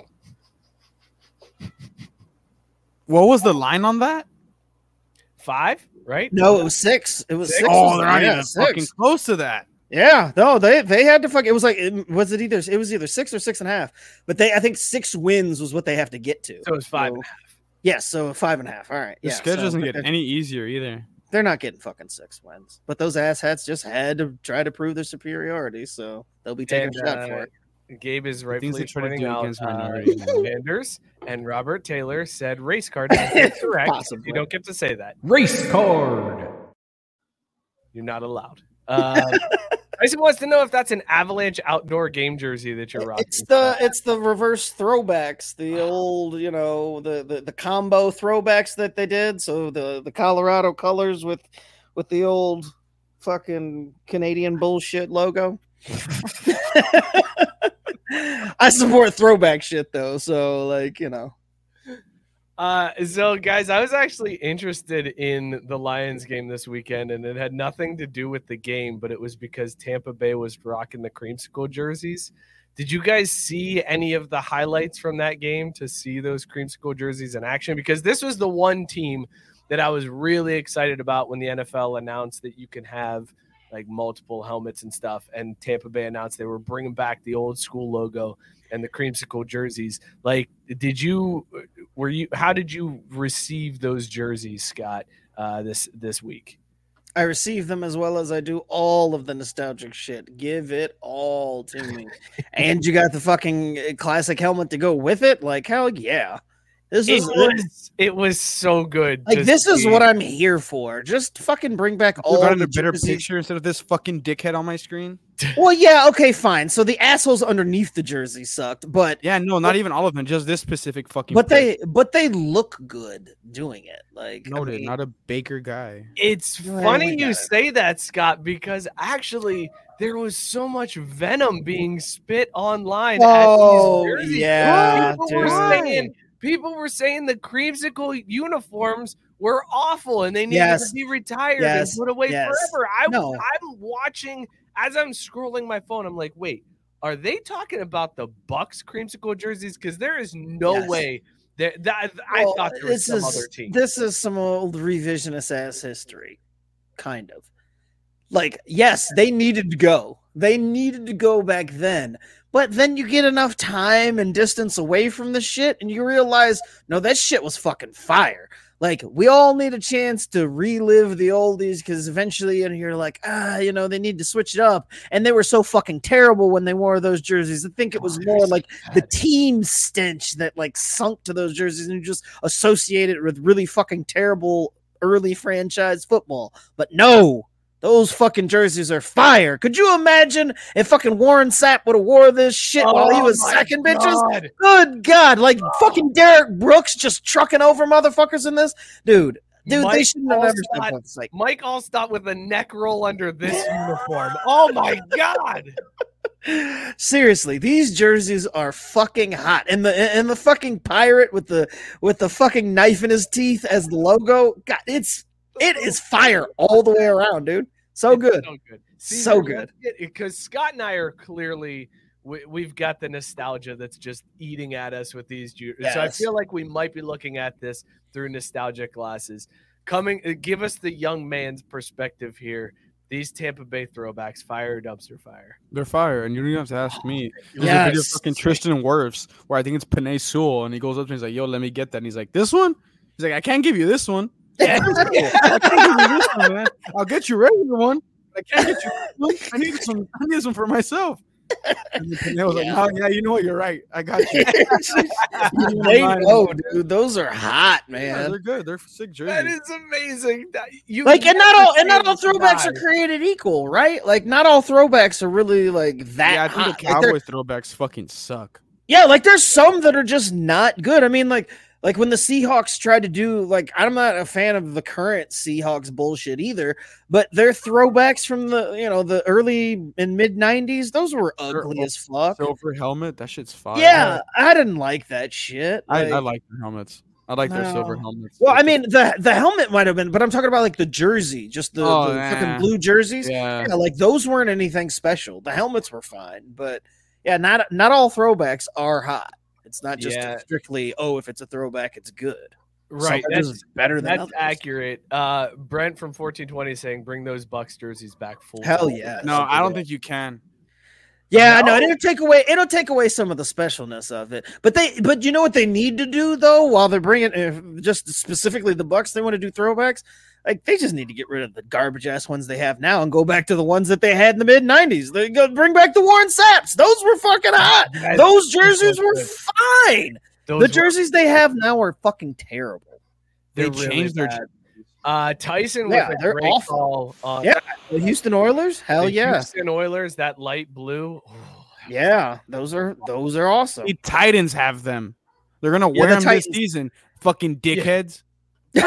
What was the line on that? Five, right? No, it was six. It was Six? six. Oh, they're not Yeah, even six. fucking close to that. Yeah, no, they they had to fuck. It was like, it- was it either? It was either six or six and a half. But they, I think, six wins was what they have to get to. So it was five So- and a half. Yes, so five and a half. All right. The yeah, schedule so- doesn't but get they're, any easier either. they're not getting fucking six wins. But those asshats just had to try to prove their superiority, so they'll be taking And, a shot uh, for it. Gabe is things rightfully they try to pointing do out against uh, minorities. Sanders and Robert Taylor said race car. That's correct. Possibly. You don't get to say that. Race card. You're not allowed. Um, I just wants to know if that's an Avalanche outdoor game jersey that you're rocking. It's the it's the reverse throwbacks, the old, you know, the, the the combo throwbacks that they did. So the the Colorado colors with with the old fucking Canadian bullshit logo. I support throwback shit though, so like, you know. Uh, so guys, I was actually interested in the Lions game this weekend, and it had nothing to do with the game, but it was because Tampa Bay was rocking the creamsicle jerseys. Did you guys see any of the highlights from that game to see those creamsicle jerseys in action? Because this was the one team that I was really excited about when the N F L announced that you can have like multiple helmets and stuff, and Tampa Bay announced they were bringing back the old school logo and the creamsicle jerseys. Like, did you, were you, how did you receive those jerseys, Scott, uh, this, this week? I receive them as well as I do all of the nostalgic shit. Give it all to me. And you got the fucking classic helmet to go with it. Like, hell yeah. This It is was, it was so good. like to this is see. what I'm here for. Just fucking bring back Oh, all got the a better jerseys. picture instead of this fucking dickhead on my screen. Well, yeah, okay, fine. So the assholes underneath the jersey sucked, but Yeah, no, not even all of them. Just this specific fucking. but prick. they but they look good doing it. Like, I noted, mean, not a Baker guy. It's Well, funny we you got it. say that, Scott, because actually there was so much venom being spit online. Oh, at these jerseys. yeah, people were dude. saying people were saying the creamsicle uniforms were awful and they needed Yes. to be retired Yes. and put away Yes. forever. I, No. I'm watching as I'm scrolling my phone. I'm like, wait, are they talking about the Bucks creamsicle jerseys? Because there is no Yes. way that, that I Well, thought there was this some is, other team. This is some old revisionist ass history, kind of. Like, yes, they needed to go. They needed to go back then. But then you get enough time and distance away from the shit, and you realize, no, that shit was fucking fire. Like, we all need a chance to relive the oldies because eventually and you're like, ah, you know, they need to switch it up. And they were so fucking terrible when they wore those jerseys. I think it was Oh, more they're like so the bad. team stench that like sunk to those jerseys and you just associated with really fucking terrible early franchise football. But no, those fucking jerseys are fire. Could you imagine if fucking Warren Sapp would have wore this shit while he Oh was my sacking bitches? God. Good God. Like fucking Derek Brooks just trucking over motherfuckers in this? Dude, dude, Mike they shouldn't have ever Allstott- stepped up. It's like, Mike Allstott with a neck roll under this uniform. Oh my God. seriously, these jerseys are fucking hot. And the and the fucking pirate with the with the fucking knife in his teeth as the logo. God, it's it is fire all the way around, dude. So It's good. So good. So good. Because Scott and I are clearly, we, we've got the nostalgia that's just eating at us with these. ju- So I Yes. feel like we might be looking at this through nostalgic glasses. Coming, uh, give us the young man's perspective here. These Tampa Bay throwbacks, fire or dumpster fire? They're fire, and you don't even have to ask me. There's a video of Yes. fucking Tristan Wirfs where I think it's Penei Sewell, and he goes up to me, he's like, "Yo, let me get that." And he's like, "This one?" He's like, "I can't give you this one. Yeah. I can't give you this one, man. I'll get you a regular one. I can't get you this one. I need some. I need some for myself." And then Penei was like, "No, yeah, you know what? You're right. I got you." They know, dude. Those are hot, Yeah, man. they're good. They're sick jerseys. That is amazing. That, you Like, and not never all and not see all this throwbacks guy. are created equal, right? Like, not all throwbacks are really like that. yeah, I think hot. the Like, they're- Cowboys throwbacks fucking suck. Yeah, like there's some that are just not good. I mean, like like when the Seahawks tried to do like I'm not a fan of the current Seahawks bullshit either, but their throwbacks from the you know the early and mid nineties, those were ugly all as fuck. Silver helmet, that shit's fire. Yeah, I didn't like that shit. I, Like, I like their helmets. I like their silver No. helmets. well, I Like, mean the the helmet might have been, but I'm talking about like the jersey, just the, Oh, the nah. fucking blue jerseys. yeah. Yeah, like those weren't anything special. The helmets were fine, but yeah, not not all throwbacks are hot. It's not just Yeah. strictly, oh, if it's a throwback, it's good. Right. Some That's, is better than that's others. accurate. Uh, Brent from fourteen twenty saying, bring those Bucks jerseys back full. Hell time." yeah. No, I don't think you can. Yeah, No. no, it'll take away it'll take away some of the specialness of it. But they but you know what they need to do though, while they're bringing if just specifically the Bucks, they want to do throwbacks. Like they just need to get rid of the garbage ass ones they have now and go back to the ones that they had in the mid nineties. They go bring back the Warren Sapps. Those were fucking hot. That- Those jerseys were good. fine. Those The were- jerseys they have now are fucking terrible. They they're really changed their. bad. Uh, Tyson Yeah, with a they're great awful. call on Yeah. The Houston Oilers? Hell the yeah. Houston Oilers, that light blue. Yeah, those are those are awesome. The Titans have them. They're gonna Yeah, wear the them Titans- this season. Fucking dickheads. It is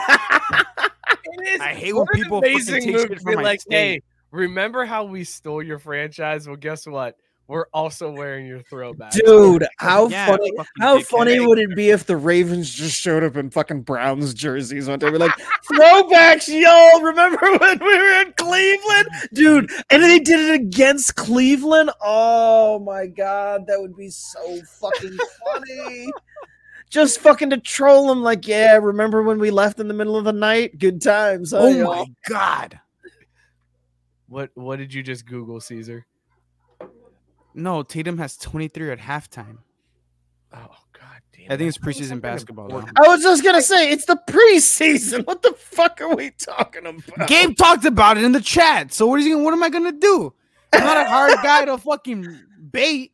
I hate when what an people fucking amazing take move shit to from be my like, state. hey, remember how we stole your franchise? Well, guess what? We're also wearing your throwback. Dude, how Yeah, funny fucking how dickhead. funny would it be if the Ravens just showed up in fucking Browns jerseys one day? We're like, throwbacks, yo! Remember when we were in Cleveland? Dude, and they did it against Cleveland? Oh my god, that would be so fucking funny. Just fucking to troll them, like, yeah, remember when we left in the middle of the night? Good times, huh, Oh y'all? my god. What what did you just Google, Caesar? No, Tatum has twenty-three at halftime. Oh god damn. I think it's that was preseason something basketball. though. important. I was just gonna say, it's the preseason. What the fuck are we talking about? Gabe talked about it in the chat. So what is he? What am I gonna do? I'm not a hard guy to fucking bait.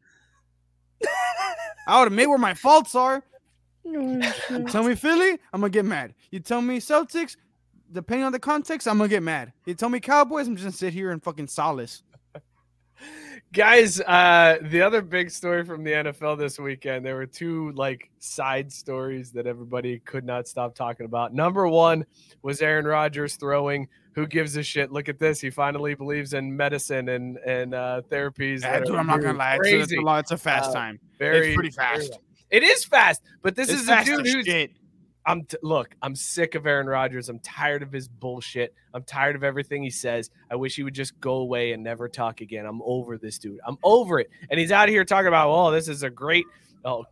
I would admit where my faults are. You tell me Philly, I'm gonna get mad. You tell me Celtics, depending on the context, I'm gonna get mad. You tell me Cowboys, I'm just gonna sit here and fucking solace. Guys, uh, the other big story from the N F L this weekend, there were two like side stories that everybody could not stop talking about. Number one was Aaron Rodgers throwing. Who gives a shit? Look at this. He finally believes in medicine and and uh, therapies. that That's are what I'm not gonna lie. It's, Crazy. it's, a, lot- it's a fast Uh, time. Very it's pretty very fast. well. It is fast, but this It's is a fast dude as who's. shit. I'm t- look. I'm sick of Aaron Rodgers. I'm tired of his bullshit. I'm tired of everything he says. I wish he would just go away and never talk again. I'm over this dude. I'm over it. And he's out here talking about, oh, this is a great. Oh,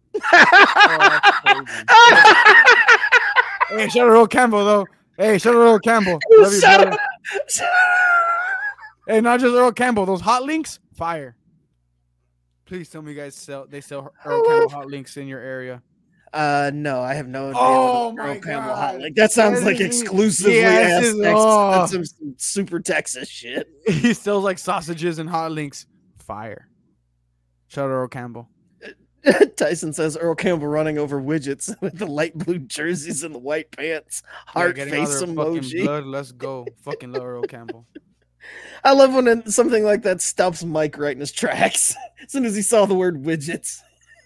Oh, hey, shout out Earl Campbell though. Hey, shout out Earl Campbell. Love you, Shut brother. Hey, not just Earl Campbell. Those hot links, fire. Please tell me you guys sell they sell Earl Campbell hot links in your area. Uh, no, I have no idea. Oh what my Earl Campbell God. hot like that sounds That like is- exclusively Yes, ass it's- Tex- oh. that's some, some super Texas shit. He sells like sausages and hot links. Fire. Shout out Earl Campbell. Tyson says Earl Campbell running over widgets with the light blue jerseys and the white pants. Heart Yeah, getting all face their fucking emoji. blood. Let's go. Fucking love Earl Campbell. I love when it- something like that stops Mike right in his tracks as soon as he saw the word widgets.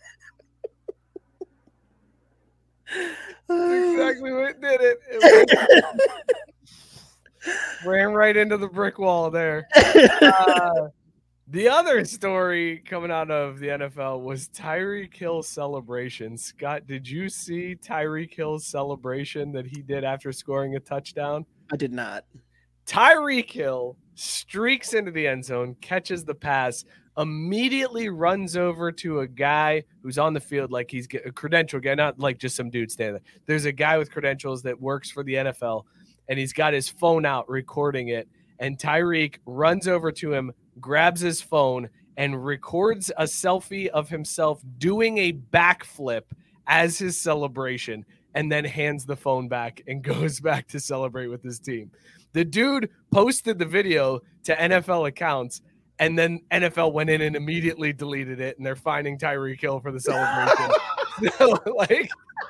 that's exactly what did it. It ran right into the brick wall there. Uh, the other story coming out of the N F L was Tyreek Hill's celebration. Scott, did you see Tyreek Hill's celebration that he did after scoring a touchdown? I did not. Tyreek Hill streaks into the end zone, catches the pass, immediately runs over to a guy who's on the field like he's a credential guy, not like just some dude standing there. There's a guy with credentials that works for the N F L, and he's got his phone out recording it. And Tyreek runs over to him, grabs his phone, and records a selfie of himself doing a backflip as his celebration, and then hands the phone back and goes back to celebrate with his team. The dude posted the video to N F L accounts, and then N F L went in and immediately deleted it, and they're finding Tyreek Hill for the celebration. So, like,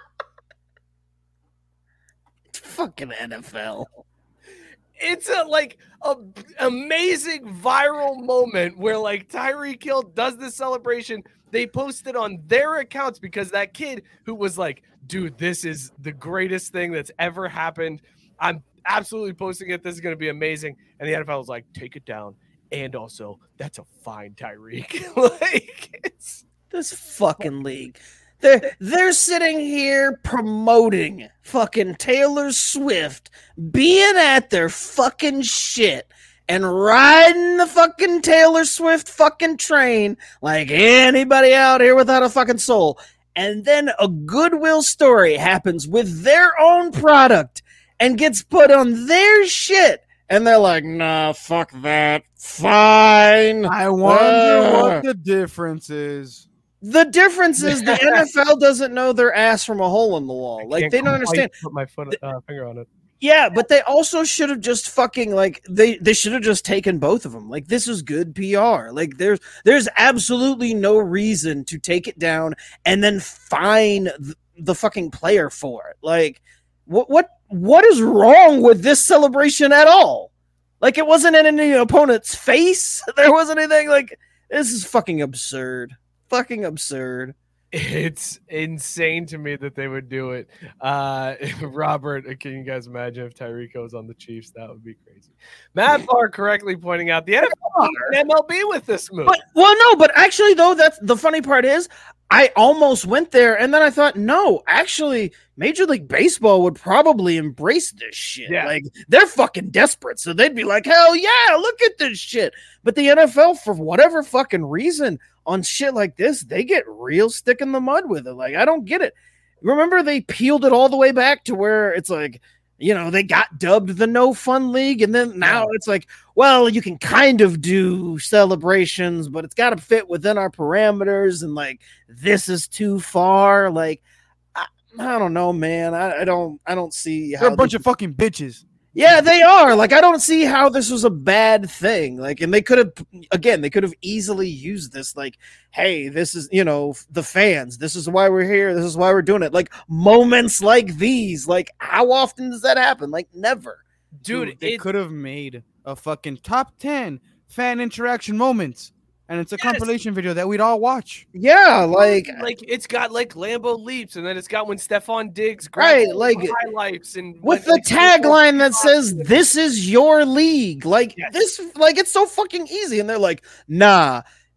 Fucking N F L. it's a like a b- amazing viral moment where like Tyreek Hill does the celebration. They posted on their accounts because that kid who was like, dude, this is the greatest thing that's ever happened. I'm absolutely posting it. This is going to be amazing. And the N F L was like, take it down. And also, that's a fine Tyreek. Like, it's This fucking league. They're, they're sitting here promoting fucking Taylor Swift being at their fucking shit and riding the fucking Taylor Swift fucking train like anybody out here without a fucking soul. And then a Goodwill story happens with their own product and gets put on their shit. And they're like, nah, fuck that. Fine. I wonder Uh. what the difference is. The difference is the N F L doesn't know their ass from a hole in the wall. Like, can't they don't quite understand. Put my foot, uh, finger on it. Yeah, but they also should have just fucking like they they should have just taken both of them. Like, this is good P R. Like, there's there's absolutely no reason to take it down and then fine the, the fucking player for it. Like, what what what is wrong with this celebration at all? Like, it wasn't in any opponent's face. There wasn't anything like this is fucking absurd. Fucking absurd. It's insane to me that they would do it. Uh, Robert, can you guys imagine if Tyreek was on the Chiefs? That would be crazy. Matt Barr correctly pointing out the N F L and M L B with this move. But well, no, but actually, though, that's the funny part is I almost went there, and then I thought, no, actually, Major League Baseball would probably embrace this shit. Yeah. Like, they're fucking desperate, so they'd be like, hell yeah, look at this shit. But the N F L, for whatever fucking reason, on shit like this, they get real stick in the mud with it. Like, I don't get it. Remember, they peeled it all the way back to where it's like, you know, they got dubbed the No Fun League, and then now it's like, well, you can kind of do celebrations, but it's got to fit within our parameters, and like, this is too far. Like, I, I don't know, man. I, I don't, I don't see how They're a bunch this- of fucking bitches. Yeah, they are. Like, I don't see how this was a bad thing. Like, and they could have, again, they could have easily used this. Like, hey, this is, you know, the fans. This is why we're here. This is why we're doing it. Like, moments like these. Like, how often does that happen? Like, never. Dude, they it, could have made a fucking top ten fan interaction moments, and it's a Yes. compilation video that we'd all watch. Yeah, like, like it's got like Lambeau leaps, and then it's got when Stephon Diggs Right, grabs like, highlights and with went, the like, tagline that says, this is your league. Like, Yes. this, like, it's so fucking easy. And they're like, nah,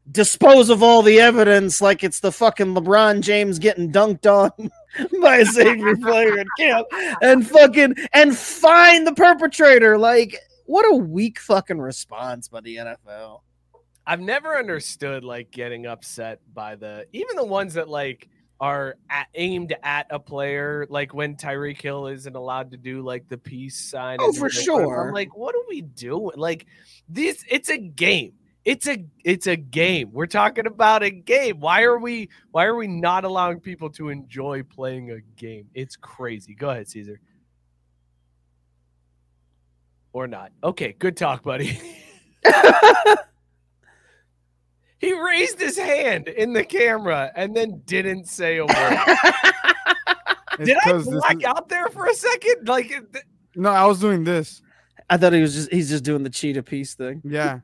dispose of all the evidence like it's the fucking LeBron James getting dunked on by a Xavier player at camp, and fucking and find the perpetrator. Like, what a weak fucking response by the N F L. I've never understood like getting upset by the even the ones that like are at, aimed at a player, like when Tyreek Hill isn't allowed to do like the peace sign. Oh, for sure. I'm like, what are we doing? Like this, it's a game. It's a it's a game. We're talking about a game. Why are we why are we not allowing people to enjoy playing a game? It's crazy. Go ahead, Caesar. Or not. Okay, good talk, buddy. He raised his hand in the camera and then didn't say a word. Did I black is... out there for a second? Like, th- no, I was doing this. I thought he was just he's just doing the cheetah piece thing. Yeah.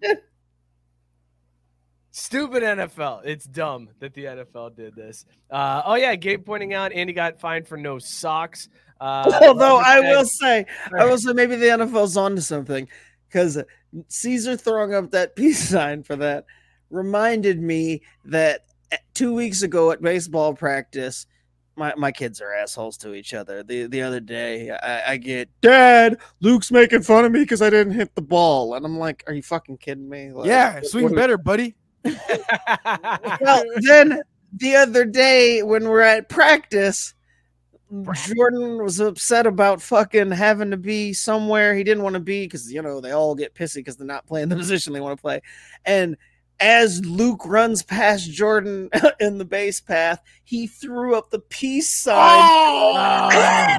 Stupid N F L. It's dumb that the N F L did this. Uh, oh, yeah. Gabe pointing out Andy got fined for no socks. Uh, Although I will say, I will say maybe the N F L's onto something, because Caesar throwing up that peace sign for that reminded me that two weeks ago at baseball practice, my, my kids are assholes to each other. The the other day, I, I get, Dad, Luke's making fun of me because I didn't hit the ball. And I'm like, are you fucking kidding me? Like, yeah, swing what, better, buddy. Well, then the other day when we're at practice, Jordan was upset about fucking having to be somewhere he didn't want to be because, you know, they all get pissy because they're not playing the position they want to play. And as Luke runs past Jordan in the base path, he threw up the peace sign. Oh!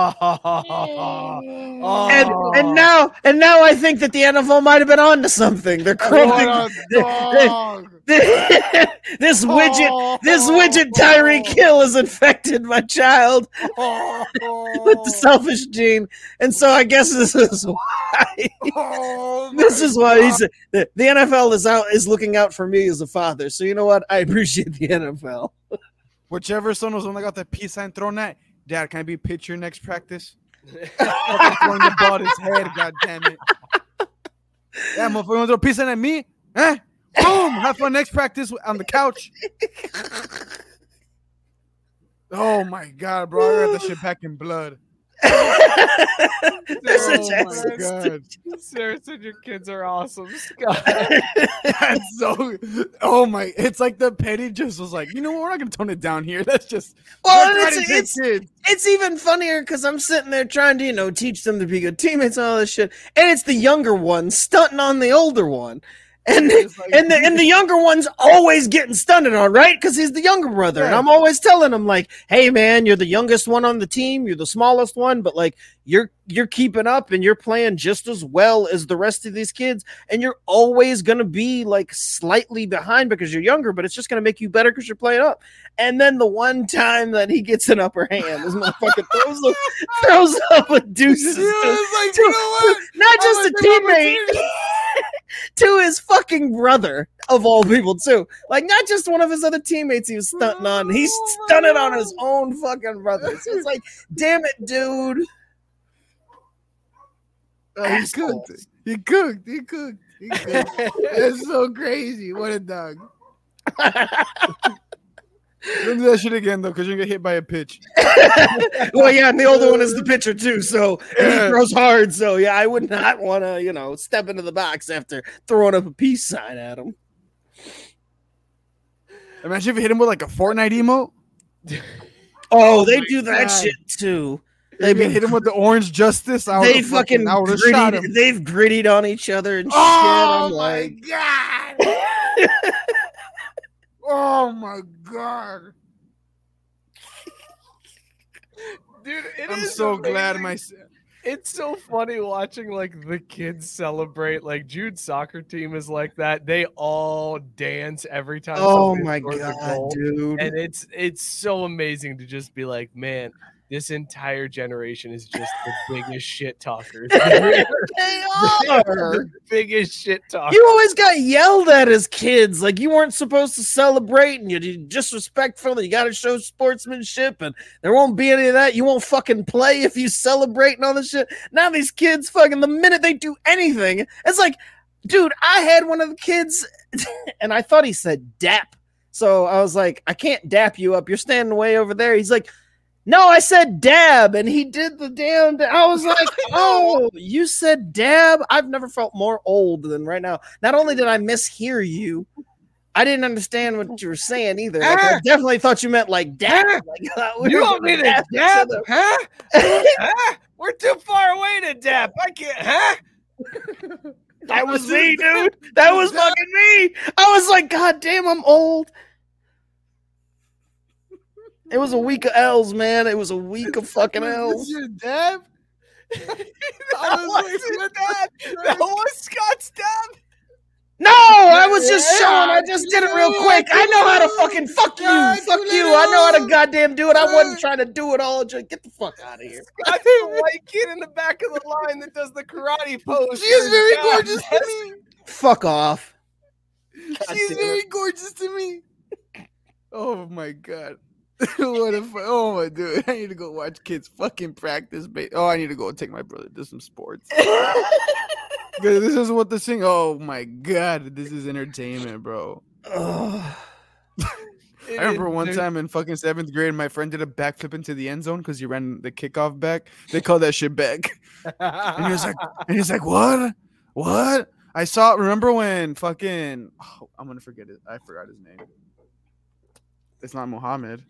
oh. And, and now and now I think that the N F L might have been on to something. They're crumbling. This widget, oh. this widget Tyreek Hill has infected my child oh. with the selfish gene. And so I guess this is why oh this is why he's the, the N F L is out is looking out for me as a father. So you know what? I appreciate the N F L. Whichever son was the one that got the peace sign thrown at, Dad, can I be a pitcher next practice? Throwing the ball at his head, God damn it. Yeah, motherfucker, want to throw a peace sign at me? Eh? Boom! Have fun next practice on the couch. Oh my God, bro! I got that shit back in blood. oh my God. Sarah said your kids are awesome, Scott. That's so. Oh my! It's like the petty just was like, you know what? We're not gonna tone it down here. That's just. Well, it's it's, it's it's even funnier because I'm sitting there trying to, you know, teach them to be good teammates and all this shit, and it's the younger one stunting on the older one. And like, and the and the younger one's always getting stunted on, right? Because he's the younger brother, yeah. And I'm always telling him like, "Hey, man, you're the youngest one on the team. You're the smallest one, but like, you're you're keeping up and you're playing just as well as the rest of these kids. And you're always gonna be like slightly behind because you're younger, but it's just gonna make you better because you're playing up." And then the one time that he gets an upper hand, this motherfucker throws up, throws up a deuces, yeah, like, to, you know what? not just a teammate. To his fucking brother, of all people, too. Like, not just one of his other teammates he was stunting on. He stunted on his own fucking brother. So it's like, damn it, dude. Oh, he cooked. He cooked. He cooked. He cooked. It's so crazy. What a dog. Don't do that shit again, though, because you're going to get hit by a pitch. Well, yeah, and the older one is the pitcher, too, so and he throws hard. So, yeah, I would not want to, you know, step into the box after throwing up a peace sign at him. Imagine if you hit him with, like, a Fortnite emote. Oh, they do that God. shit, too. They hit him with the orange justice. I they fucking, fucking grittied, they've grittied on each other and oh, shit. I'm my like, God. Oh my God, dude! It I'm is so amazing. glad my. It's so funny watching like the kids celebrate. Like Jude's soccer team is like that. They all dance every time. Oh my God, dude! And it's it's so amazing to just be like, man, this entire generation is just the biggest shit talkers. They are the biggest shit talkers. You always got yelled at as kids. Like you weren't supposed to celebrate and you're disrespectful. You got to show sportsmanship and there won't be any of that. You won't fucking play if you celebrate and all this shit. Now these kids fucking, the minute they do anything, it's like, dude, I had one of the kids and I thought he said dap. So I was like, I can't dap you up. You're standing way over there. He's like, no, I said dab. And he did the damn. Da- I was like, oh, you said dab? I've never felt more old than right now. Not only did I mishear you, I didn't understand what you were saying either. Like, I definitely thought you meant like dab. Like, uh, we You were want me to dab dab? to the- Huh? Huh? We're too far away to dap. I can't. Huh? That was me, dude. That was fucking me. I was like, God damn, I'm old. It was a week of L's, man. It was a week of fucking L's. Your dab? That wasn't dab. That was Scott's dab. No, I was just showing. I just did it real quick. I know how to fucking fuck you. Fuck you. I know how to goddamn do it. I wasn't trying to do it all. Just get the fuck out of here. Scott's the white kid in the back of the line that does the karate pose. She is very Dab. gorgeous to me. Fuck off. She's damn very gorgeous to me. Oh my god. What a fu- oh my dude. I need to go watch kids fucking practice. Ba- oh, I need to go take my brother to some sports. This is what this thing. Oh my god, this is entertainment, bro. Ugh. I remember one time in fucking seventh grade, my friend did a backflip into the end zone because he ran the kickoff back. They call that shit back. And he was like, and he's like, what? What? I saw. Remember when fucking? Oh, I'm gonna forget it. I forgot his name. It's not Muhammad.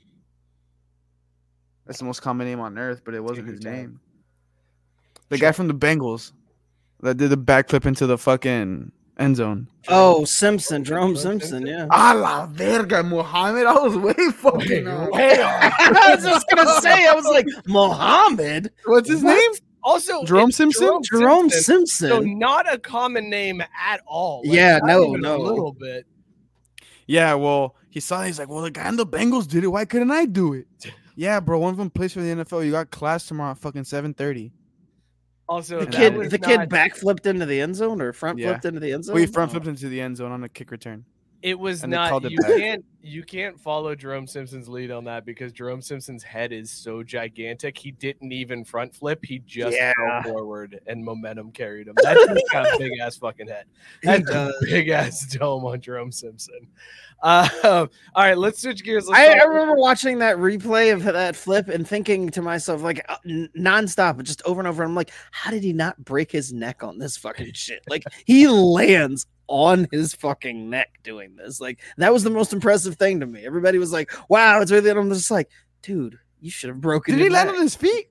That's the most common name on earth, but it wasn't his name. The guy from the Bengals that did the backflip into the fucking end zone. Oh, Simpson, Jerome Simpson, yeah. A la verga, Muhammad. I was way fucking off. I was just gonna say, I was like, Muhammad. What's his What? name? Also, Jerome it's Simpson? Jerome So Simpson. not a common name at all. Like, Yeah, not no, even no. A little bit. Yeah, well, he saw it. He's like, well, the guy in the Bengals did it. Why couldn't I do it? Yeah, bro. One of them plays for the N F L. You got class tomorrow at fucking seven thirty. Also, The that kid, was the not, kid backflipped into the end zone or front Yeah. flipped into the end zone. We front Oh. flipped into the end zone on a kick return. It was and they not. called it You back. can't. You can't follow Jerome Simpson's lead on that because Jerome Simpson's head is so gigantic. He didn't even front flip. He just Yeah. fell forward, and momentum carried him. That's just got a big ass fucking head. That's a does. big ass dome on Jerome Simpson. Uh, all right, let's switch gears. Let's I, I talk- remember watching that replay of that flip and thinking to myself, like, uh, n- nonstop, just over and over. I'm like, how did he not break his neck on this fucking shit? Like, he lands on his fucking neck doing this. Like, that was the most impressive thing to me. Everybody was like, wow, it's really. And I'm just like, dude, you should have broken. Did your he land neck. on his feet?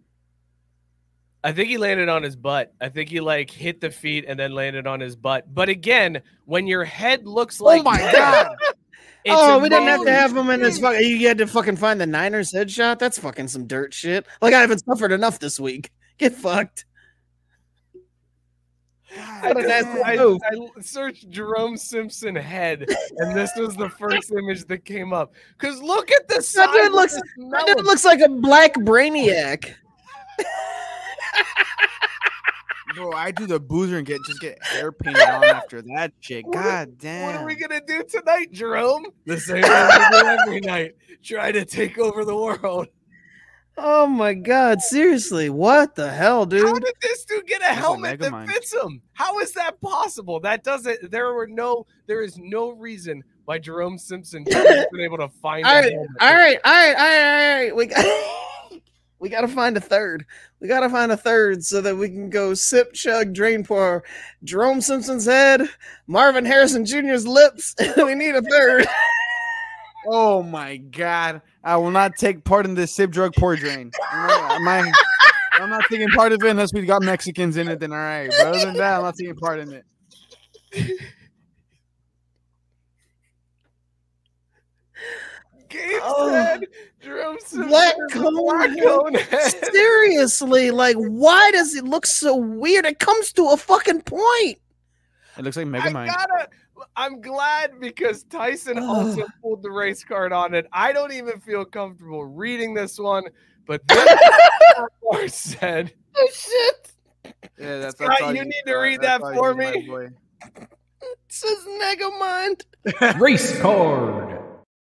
I think he landed on his butt. I think he like hit the feet and then landed on his butt. But again, when your head looks like Oh my god! it's Oh, we didn't have to amazing. have him in his fucking. You had to fucking find the Niners headshot. That's fucking some dirt shit. Like, I haven't suffered enough this week. Get fucked. I, What a just- nasty I- move. I searched Jerome Simpson head, and this was the first image that came up. Because look at the size That dude of looks. this That dude melon. looks like a black brainiac. Bro, I do the boozer and get just get hair painted on after that shit. God damn. What are we gonna do tonight, Jerome? The same thing we do every night. Try to take over the world. Oh my god, seriously, what the hell, How dude? did this dude get a That's a helmet that Megamind. fits him? How is that possible? That doesn't. There were no. There is no reason why Jerome Simpson should have been able to find. All a right, helmet. all right, all right, all right, all right. We got we got to find a third. We got to find a third so that we can go sip, chug, drain, pour. Jerome Simpson's head, Marvin Harrison Junior's lips. We need a third. Oh my god! I will not take part in this sip, drug, pour, drain. I'm not, I'm not taking part of it unless we got Mexicans in it. Then all right, but other than that, I'm not taking part in it. Gabe Oh. said Jerome Simpson Black is a cone black head. cone head. Seriously, like, why does it look so weird? It comes to a fucking point. It looks like I Megamind. gotta. I'm glad because Tyson also pulled the race card on it. I don't even feel comfortable reading this one, but this Mark said, Oh shit! Yeah, that's, Scott, you need to read that for me. It says Megamind. Race card.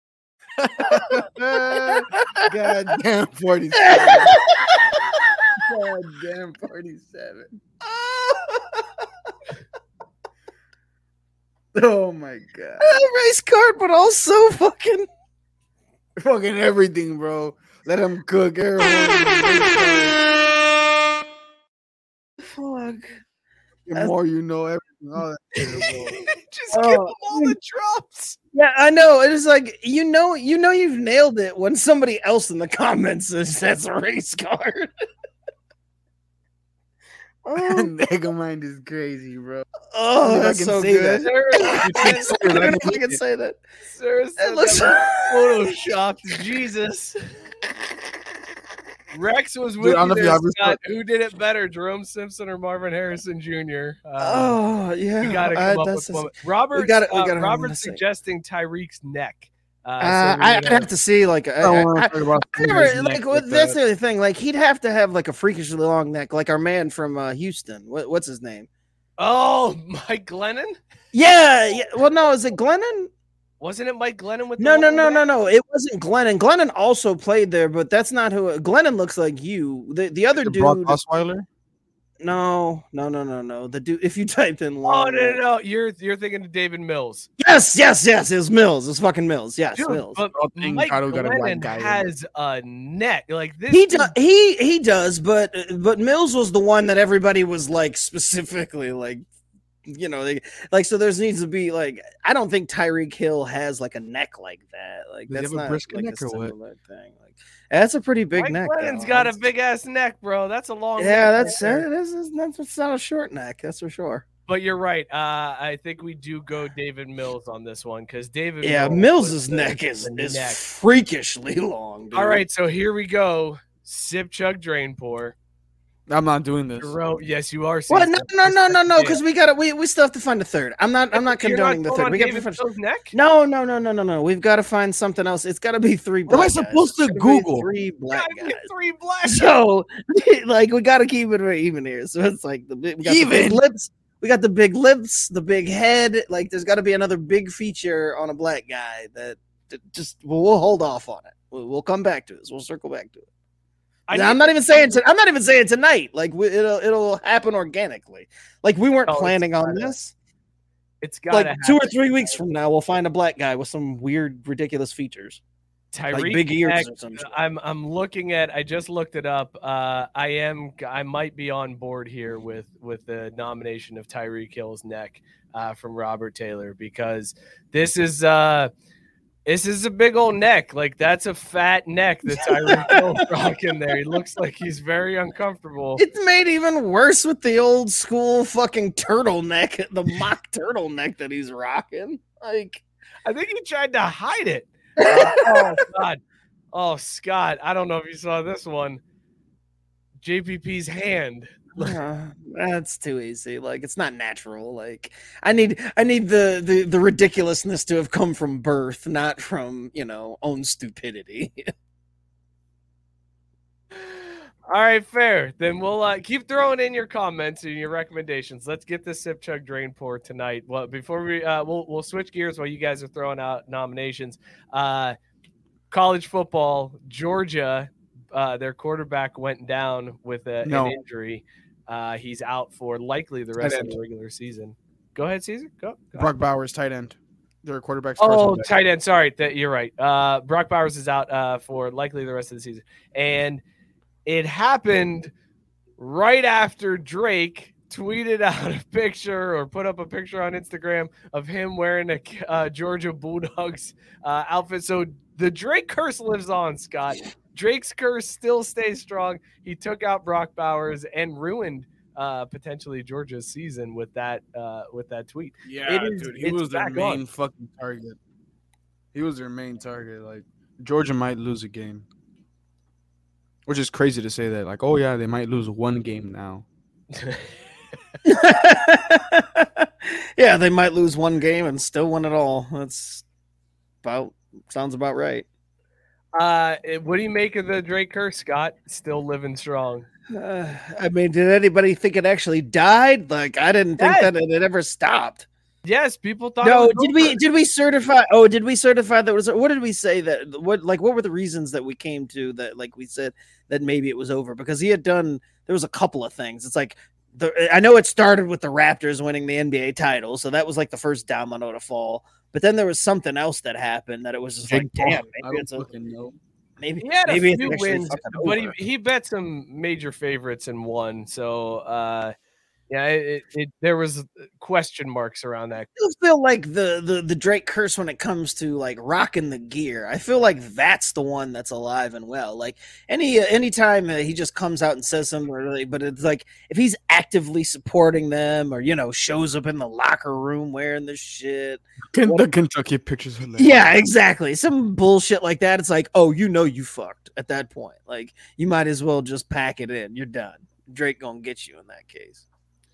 God damn, forty-seven. God damn, forty-seven. Oh my god. A race car, but also fucking Fucking everything, bro. Let him cook air fuck. The more you know, everything. All that shit, bro. Just give Oh, him all the drops. Yeah, I know. It is like you know, you know, you've nailed it when somebody else in the comments says that's a race car. Oh, Megamind is crazy, bro. oh, if I that's can so say good. that. I don't know if I can say that. Sarah said It looks. photoshopped. Jesus. Rex was with Dude, I don't know you if you there, ever saw- Scott. Who did it better, Jerome Simpson or Marvin Harrison Junior? Uh, Oh yeah, we got to uh, come up that's with just- one. Robert, gotta- we uh, gotta have one Robert's to say. suggesting Tyreek's neck. Uh, Uh, so we I, would I'd have to see like I, I don't I, wanna I, talk about I never his like neck what, like that's that. the other thing. Like he'd have to have like a freakishly long neck, like our man from uh, Houston. What, what's his name? Oh, Mike Glennon? Yeah, yeah. Well, no, is it Glennon? Wasn't it Mike Glennon with the No, no, long no, no, neck? no. It wasn't Glennon. Glennon also played there, but that's not who. Glennon looks like you. The the other The Brock dude. Osweiler? No, no, no, no, no. The dude. If you typed in Oh long, no, no, neck- no! You're you're thinking of David Mills. Yes, yes, yes. It was Mills. It's fucking Mills. Yes, Dude, Mills. but Oh, thank Mike God we got a black Glennon guy in has a neck like this. He dude- does. He he does, but but Mills was the one that everybody was like specifically like, you know, they, like so. There needs to be like I don't think Tyreek Hill has like a neck like that. Like Does he that's have a not brisket like neck a or what? similar thing. Like that's a pretty big Mike neck. Glennon's though. got a That's- big ass neck, bro. That's a long. Yeah, neck that's right there. uh, this is that's, that's not a short neck. That's for sure. But you're right. Uh, I think we do go David Mills on this one because David. Yeah, Mills Mills's was the- neck is the is neck. freakishly long. Dude. All right, so here we go. Sip, chug, drain, pour. I'm not doing this. Jerome, yes, you are. Well, Caesar. no, no, no, no, no, Yeah. because we got to we we still have to find a third. I'm not I'm not You're condoning the going third. on We got to David finish. Mills' neck. No, no, no, no, no, no. We've got to find something else. It's got to be three. What am I black guys. supposed to It's gotta be Google? Three black Gotta guys. get three black. So, like, we got to keep it very even here. So it's like the big, we got the big Even? lips. We got the big lips, the big head. Like, there's got to be another big feature on a black guy that, that just we'll, we'll hold off on it. We'll, we'll come back to this. We'll circle back to it. I I'm need- not even saying to, I'm not even saying tonight. Like we, it'll it'll happen organically. Like we weren't Oh, it's planning on gotta- this. It's got Like two or three weeks from now, we'll find a black guy with some weird, ridiculous features, Tyreek like big ears neck, or something. I'm I'm looking at. I just looked it up. Uh, I am. I might be on board here with with the nomination of Tyreek Hill's neck uh, from Robert Taylor because this is uh, this is a big old neck. Like that's a fat neck that Tyreek Hill's rocking there. He looks like he's very uncomfortable. It's made even worse with the old school fucking turtleneck, the mock turtleneck that he's rocking. Like, I think he tried to hide it. oh God. Oh Scott. I don't know if you saw this one. J P P's hand. uh, that's too easy. Like, it's not natural. Like, I need, I need the, the the ridiculousness to have come from birth, not from you know own stupidity. All right, fair. Then we'll uh, keep throwing in your comments and your recommendations. Let's get this sip, chug, drain, pour tonight. Well, before we uh, we'll we'll switch gears while you guys are throwing out nominations. Uh, college football, Georgia, uh, their quarterback went down with a, No. an injury. Uh, he's out for likely the rest Tight of the end. regular season. Go ahead, Caesar. Go. go. Brock Bowers, tight end. Their quarterback's Oh, Carson Beck. tight end. Sorry, that you're right. Uh, Brock Bowers is out uh, for likely the rest of the season, and it happened right after Drake tweeted out a picture or put up a picture on Instagram of him wearing a uh, Georgia Bulldogs uh, outfit. So the Drake curse lives on, Scott. Drake's curse still stays strong. He took out Brock Bowers and ruined uh, potentially Georgia's season with that uh, with that tweet. Yeah, It is- dude, he it's was their back main on. fucking target. He was their main target. Like Georgia might lose a game, which is crazy to say that. Like, oh yeah, they might lose one game now. Yeah, they might lose one game and still win it all. That's about sounds about right. Uh, what do you make of the Drake curse, Scott? Still living strong. Uh, I mean, did anybody think it actually died? Like, I didn't think Yes. that it had ever stopped. Yes, people thought. it No, was did we over. did we certify? Oh, did we certify that was? What did we say that? What like what were the reasons that we came to that? Like we said that maybe it was over because he had done. There was a couple of things. It's like the I know it started with the Raptors winning the N B A title, so that was like the first domino to fall. But then there was something else that happened that it was just Jake like, Paul. damn, I maybe don't it's a, fucking know. maybe He had maybe a it's few actually wins, fucking but he, over. he bet some major favorites and won. So, uh, yeah, it, it there was question marks around that. I still feel like the, the the Drake curse when it comes to like rocking the gear. I feel like that's the one that's alive and well. Like any anytime uh, he just comes out and says something really, but it's like if he's actively supporting them or you know shows up in the locker room wearing the shit. Ken- the Kentucky pictures are Yeah, exactly. Some bullshit like that. It's like, oh, you know, you fucked at that point. Like you might as well just pack it in. You're done. Drake gonna get you in that case.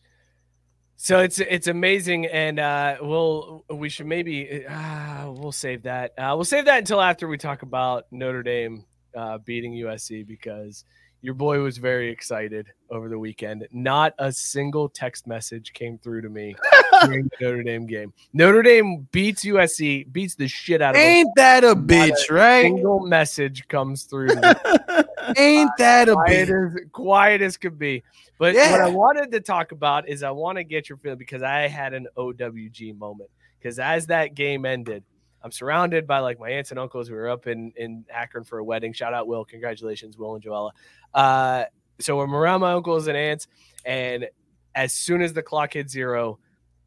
So it's it's amazing, and uh, we'll we should maybe uh, we'll save that. Uh, we'll save that until after we talk about Notre Dame uh, beating U S C because your boy was very excited over the weekend. Not a single text message came through to me during the Notre Dame game. Notre Dame beats U S C, beats the shit out of them. Ain't that a Not bitch, a right? Single message comes through. To me. Ain't that a quiet bitch? as quiet as could be. But Yeah. what I wanted to talk about is I want to get your feeling because I had an O W G moment. Because as that game ended, I'm surrounded by like my aunts and uncles who were up in, in Akron for a wedding. Shout out Will. Congratulations, Will and Joella. Uh, so I'm around my uncles and aunts. And as soon as the clock hit zero,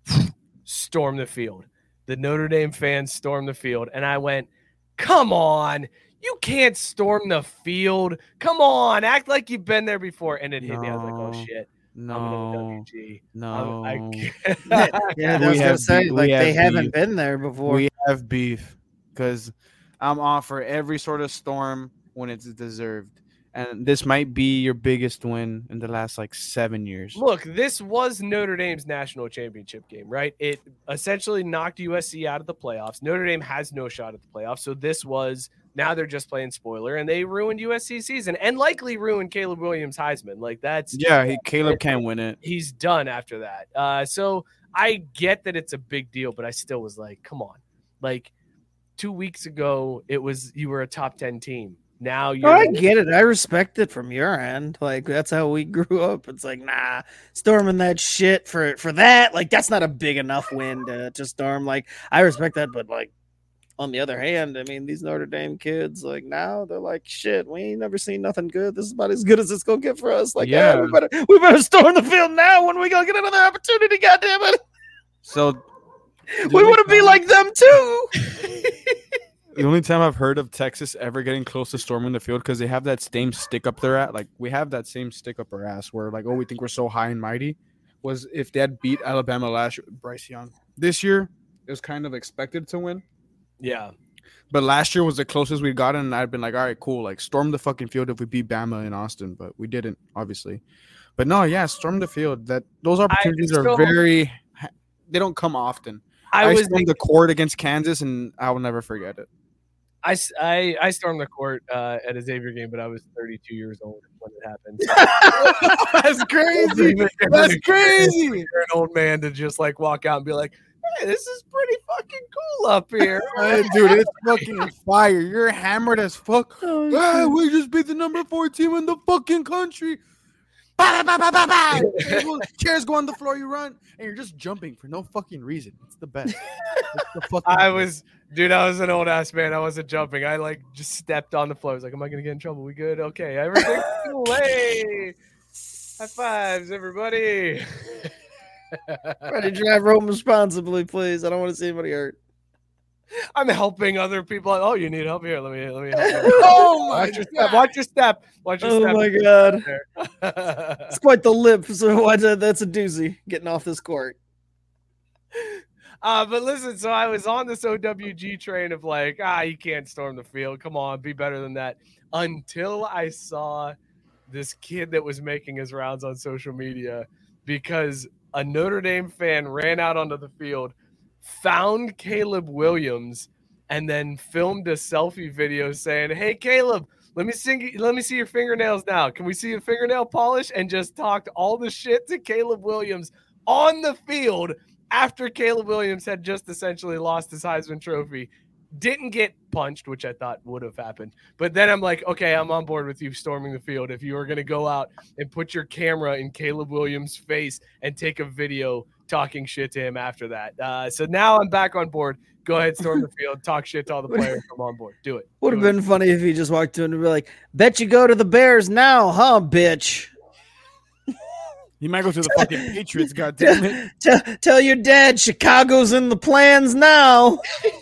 storm the field. The Notre Dame fans stormed the field. And I went, come on. You can't storm the field. Come on, act like you've been there before. And it hit me. I was like, oh No, shit. No, I'm an O W G. no. I'm, I, Yeah, We I was gonna have say beef- like we they have haven't beef. been there before. We have beef because I'm all for every sort of storm when it's deserved. And this might be your biggest win in the last like seven years. Look, this was Notre Dame's national championship game, right? It essentially knocked U S C out of the playoffs. Notre Dame has no shot at the playoffs. So this was now they're just playing spoiler and they ruined U S C's season and likely ruined Caleb Williams Heisman. Like that's Yeah, he, Caleb can't win it. he's done after that. Uh, so I get that it's a big deal, but I still was like, come on. Like two weeks ago, it was you were a top ten team. Now you're Oh, I get it. I respect it from your end. Like that's how we grew up. It's like, nah, storming that shit for for that. Like that's not a big enough win to, to storm. Like I respect that, but like on the other hand, I mean these Notre Dame kids, like now they're like, shit, we ain't never seen nothing good. This is about as good as it's gonna get for us. Like, yeah, Yeah. we better we better storm the field now. When we gonna get another opportunity? God damn it, So we want to be like them too. the only time I've heard of Texas ever getting close to storming the field because they have that same stick up their ass. Like we have that same stick up our ass where like, oh, we think we're so high and mighty. Was if they had beat Alabama last year, Bryce Young. This year it was kind of expected to win, yeah. but last year was the closest we got, and I'd been like, all right, cool, like storm the fucking field if we beat Bama in Austin, but we didn't, obviously. But no, yeah, storm the field. That those opportunities still- are very. They don't come often. I, I, was stormed the court against Kansas, and I will never forget it. I, s- I, I stormed the court uh, at a Xavier game, but I was thirty-two years old when it happened. That's crazy. That's crazy. You're an old man to just like walk out and be like, hey, this is pretty fucking cool up here. Hey, dude, it's fucking fire. You're hammered as fuck. Ah, we just beat the number four team in the fucking country. Bah, bah, bah, bah, bah. Chairs go on the floor, you run, and you're just jumping for no fucking reason. It's the best. It's the fucking I best. was, dude, I was an old ass man. I wasn't jumping. I like just stepped on the floor. I was like, am I going to get in trouble? We good? Okay. Everything's cool. Hey, high fives, everybody. Try to drive home responsibly, please. I don't want to see anybody hurt. I'm helping other people. Oh, you need help here. Let me, let me help you. Oh my Watch your step. Watch your step. Watch your Oh step. my god, god. it's quite the lip. So why did- that's a doozy getting off this court. Uh, but listen, so I was on this O W G train of like, ah, you can't storm the field. Come on, be better than that. Until I saw this kid that was making his rounds on social media because a Notre Dame fan ran out onto the field, found Caleb Williams, and then filmed a selfie video saying, hey, Caleb, let me sing, let me see your fingernails now. Can we see your fingernail polish? And just talked all the shit to Caleb Williams on the field after Caleb Williams had just essentially lost his Heisman Trophy Didn't get punched, which I thought would have happened. But then I'm like, okay, I'm on board with you storming the field. If you were going to go out and put your camera in Caleb Williams' face and take a video talking shit to him after that. Uh, so now I'm back on board. Go ahead, storm the field, talk shit to all the players. I'm on board. Do it. Would have been funny if he just walked in and be like, bet you go to the Bears now, huh, bitch? He might go to the fucking Patriots, goddammit. Tell, tell your dad Chicago's in the plans now.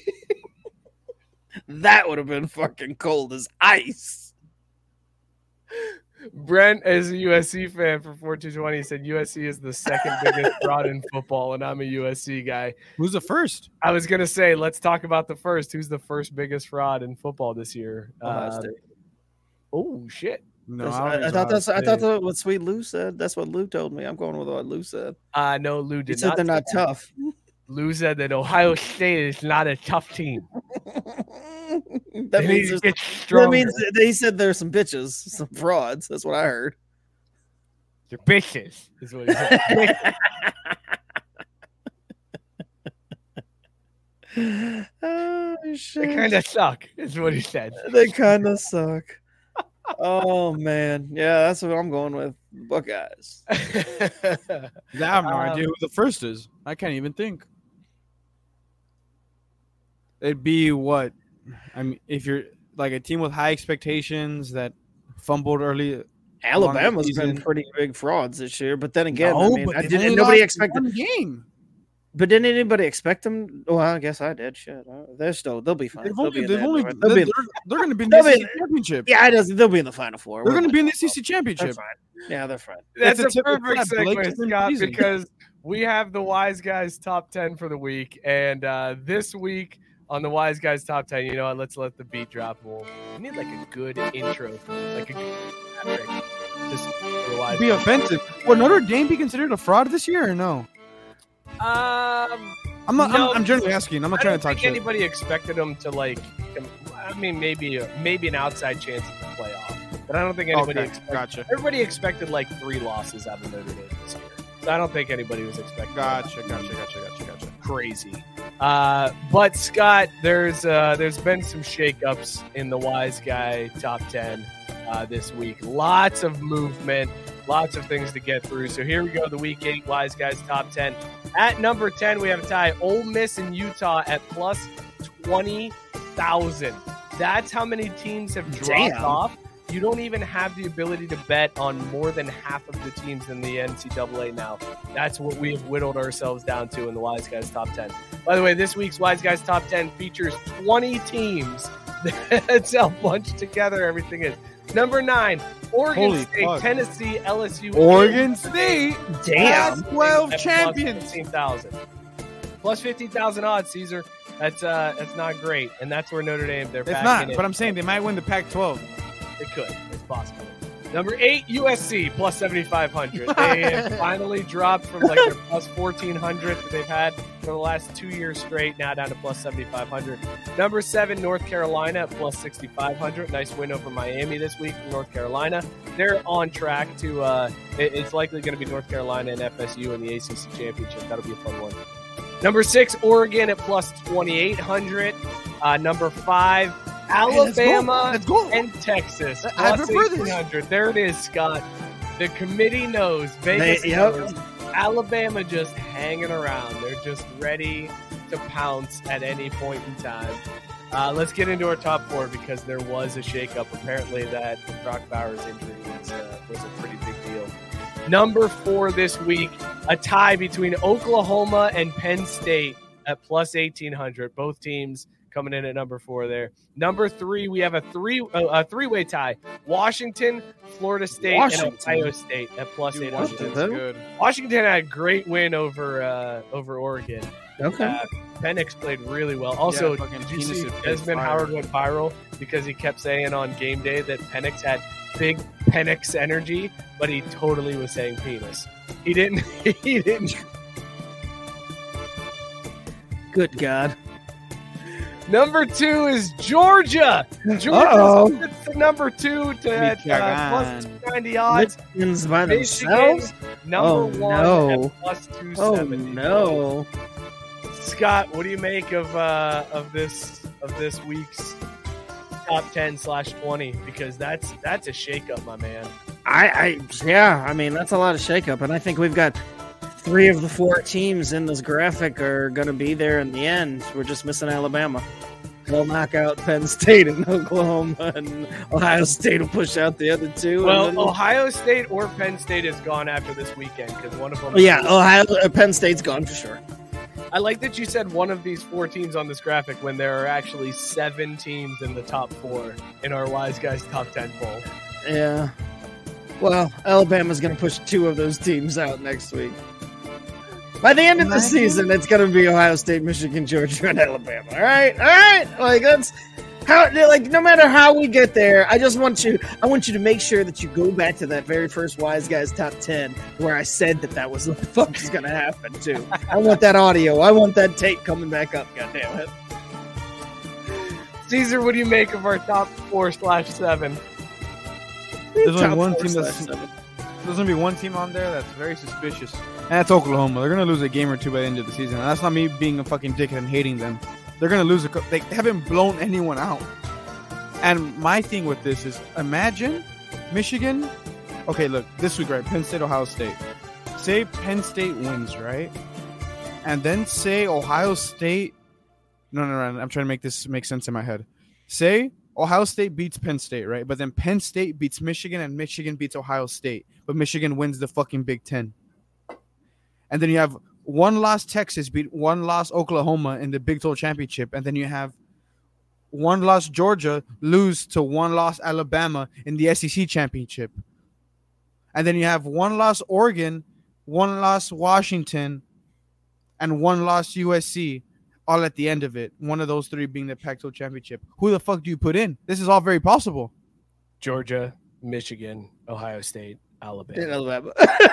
That would have been fucking cold as ice. Brent, as a U S C fan for four two twenty, said U S C is the second biggest fraud in football, and I'm a U S C guy. Who's the first? I was going to say, let's talk about the first. Who's the first biggest fraud in football this year? Ohio Uh, State. oh, shit. No, That's- I, I, don't I think thought so. that's I thought that's what Sweet Lou said. That's what Lou told me. I'm going with what Lou said. Uh, no, Lou He did said not. they're not say that. tough. Lou said that Ohio State is not a tough team. that They need means to there's- get that stronger. means that he said there's some bitches, some frauds. That's what I heard. They're bitches, is what he said. Oh, They shit. kind of suck, is what he said. They kind of suck. Oh man, yeah, that's what I'm going with. Buckeyes. I have no Um, idea who the first is. I can't even think. It'd be what? I mean, if you're like a team with high expectations that fumbled early. Alabama's been season. pretty big frauds this year, but then again, No, I mean, but I they've didn't. only Nobody lost expected. one game. But didn't anybody expect them? Well, I guess I did. Shit, uh, they're still. They'll be fine. They've They'll only, be in they've that- only, they'll they're, be in- they're going to be in they'll the be S E C in- championship. yeah, it does. They'll be in the final four. They're We're going to be in the fine. S E C championship. They're fine. Yeah, they're fine. That's It's a a typical perfect Blake segue, Griffin Scott, season. because we have the Wise Guys top ten for the week. And uh, this week on the Wise Guys top ten, you know what? Let's let the beat drop. We'll, we need like a good intro, like a good graphic. Just for the Wise Be Guys. offensive. Would Notre Dame be considered a fraud this year or no? Um, I'm not. No. I'm, I'm generally asking. I'm not I trying don't to talk think shit. anybody expected them to like. I mean, maybe maybe an outside chance at the playoff, but I don't think anybody Okay, expected. gotcha. Everybody expected like three losses out of Notre Dame this year, so I don't think anybody was expecting. Gotcha. Gotcha. Gotcha. Gotcha. Gotcha. Crazy. Uh, but Scott, there's uh, there's been some shakeups in the Wise Guy top ten uh, this week. Lots of movement, lots of things to get through. So here we go, the week eight Wise Guys top ten. At number ten, we have a tie. Ole Miss and Utah at plus twenty thousand. That's how many teams have dropped Damn. off. You don't even have the ability to bet on more than half of the teams in the N C double A now. That's what we have whittled ourselves down to in the Wise Guys top ten. By the way, this week's Wise Guys top ten features twenty teams. That's how bunched together everything is. Number nine, Oregon Holy State, fuck. Tennessee, L S U. Oregon State. Damn. twelve At plus champions. fifteen thousand. Plus fifteen thousand odds, Caesar. That's uh, that's not great, and that's where Notre Dame they're It's back not, in it. but I'm saying they might win the Pac twelve. They could. It's possible. Number eight, U S C, plus seventy-five hundred. They have finally dropped from like their plus fourteen hundred that they've had for the last two years straight, now down to plus seventy-five hundred. Number seven, North Carolina, at plus sixty-five hundred. Nice win over Miami this week from North Carolina. They're on track to, uh, it- it's likely going to be North Carolina and F S U in the A C C Championship. That'll be a fun one. Number six, Oregon at plus twenty-eight hundred. Uh, number five, Alabama Let's go. and Texas. I Plus prefer this. eighteen hundred. There it is, Scott. The committee knows. Vegas They- yep. knows. Alabama just hanging around. They're just ready to pounce at any point in time. Uh, let's get into our top four because there was a shakeup. Apparently, that Brock Bowers injury was, uh, was a pretty big deal. Number four this week, a tie between Oklahoma and Penn State at plus eighteen hundred. Both teams coming in at number four there. Number three, we have a three uh, a three-way tie. Washington, Florida State, Washington. and Ohio State at plus eight hundred. Washington's Who? good. Washington had a great win over uh, over Oregon. Okay. Uh, Penix played really well. Also, Yeah, fucking did you penis see is Desmond fire. Howard went viral because he kept saying on game day that Penix had big Penix energy, but he totally was saying penis. He didn't. He didn't. Good God. Number two is Georgia. Uh-oh. Georgia sits to number two to at, uh, plus two ninety odds. Michigans by Michigan, themselves? number Oh, one no. at plus two Oh, seventy. no. Scott, what do you make of uh, of this of this week's top ten slash twenty because that's that's a shakeup, my man. I, I yeah, I mean that's a lot of shakeup, and I think we've got three of the four teams in this graphic are going to be there in the end. We're just missing Alabama. They'll knock out Penn State and Oklahoma, and Ohio State will push out the other two. Well, then... Ohio State or Penn State is gone after this weekend because one of them. Yeah, Ohio uh, Penn State's gone for sure. I like that you said one of these four teams on this graphic when there are actually seven teams in the top four in our Wise Guys top ten poll. Yeah. Well, Alabama's going to push two of those teams out next week. By the end of the season, it's going to be Ohio State, Michigan, Georgia, and Alabama. All right, all right. Like that's how. Like no matter how we get there, I just want you. I want you to make sure that you go back to that very first Wise Guys top ten where I said that that was what the fuck is going to happen too. I want that audio. I want that tape coming back up. God damn it. Caesar, what do you make of our top four slash seven? There's only Top one four team slash that's seven. there's gonna be one team on there that's very suspicious, and that's Oklahoma. They're gonna lose a game or two by the end of the season. And that's not me being a fucking dickhead and hating them. They're gonna lose a. Co- they haven't blown anyone out. And my thing with this is, imagine Michigan. Okay, look, this week, right? Penn State, Ohio State. Say Penn State wins, right? And then say Ohio State. No, no, no. I'm trying to make this make sense in my head. Say Ohio State beats Penn State, right? But then Penn State beats Michigan and Michigan beats Ohio State. But Michigan wins the fucking Big Ten. And then you have one loss Texas beat one loss Oklahoma in the Big twelve championship. And then you have one loss Georgia lose to one loss Alabama in the S E C championship. And then you have one loss Oregon, one loss Washington, and one loss U S C. All at the end of it, one of those three being the Pac twelve championship. Who the fuck do you put in? This is all very possible. Georgia, Michigan, Ohio State, Alabama. Alabama.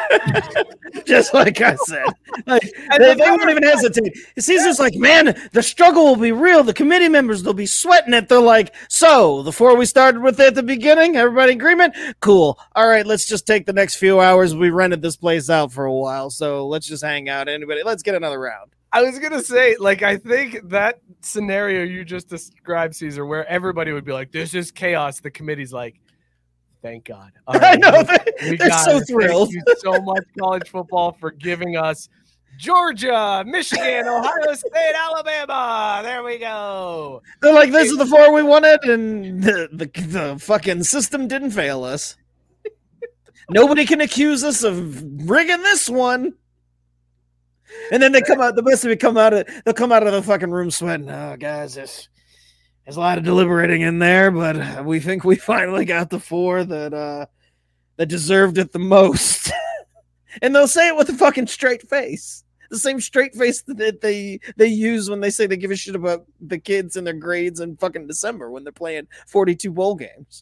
Just like I said. Like, they, they won't even hesitate. Caesar's like, man, the struggle will be real. The committee members, they'll be sweating it. They're like, so, the four we started with at the beginning, everybody in agreement? Cool. All right, let's just take the next few hours. We rented this place out for a while, so let's just hang out. Anybody, let's get another round. I was going to say, like, I think that scenario you just described, Caesar, where everybody would be like, this is chaos. The committee's like, thank God. All right, I know. we, we they're got so it. thrilled. Thank you so much, college football, for giving us Georgia, Michigan, Ohio State, Alabama. There we go. They're like, this is the four we wanted, and the, the, the fucking system didn't fail us. Nobody can accuse us of rigging this one. And then they come out, the best of it come out of, they'll come out of the fucking room sweating. Oh, guys, there's, there's a lot of deliberating in there, but we think we finally got the four that, uh, that deserved it the most. And they'll say it with a fucking straight face. The same straight face that they, they use when they say they give a shit about the kids and their grades in fucking December when they're playing forty-two bowl games.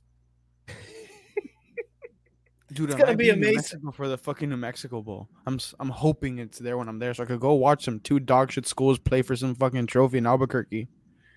Dude, it's I gonna might be be in New amazing. Mexico for the fucking New Mexico Bowl. I'm s- I'm hoping it's there when I'm there, so I could go watch some two dog shit schools play for some fucking trophy in Albuquerque.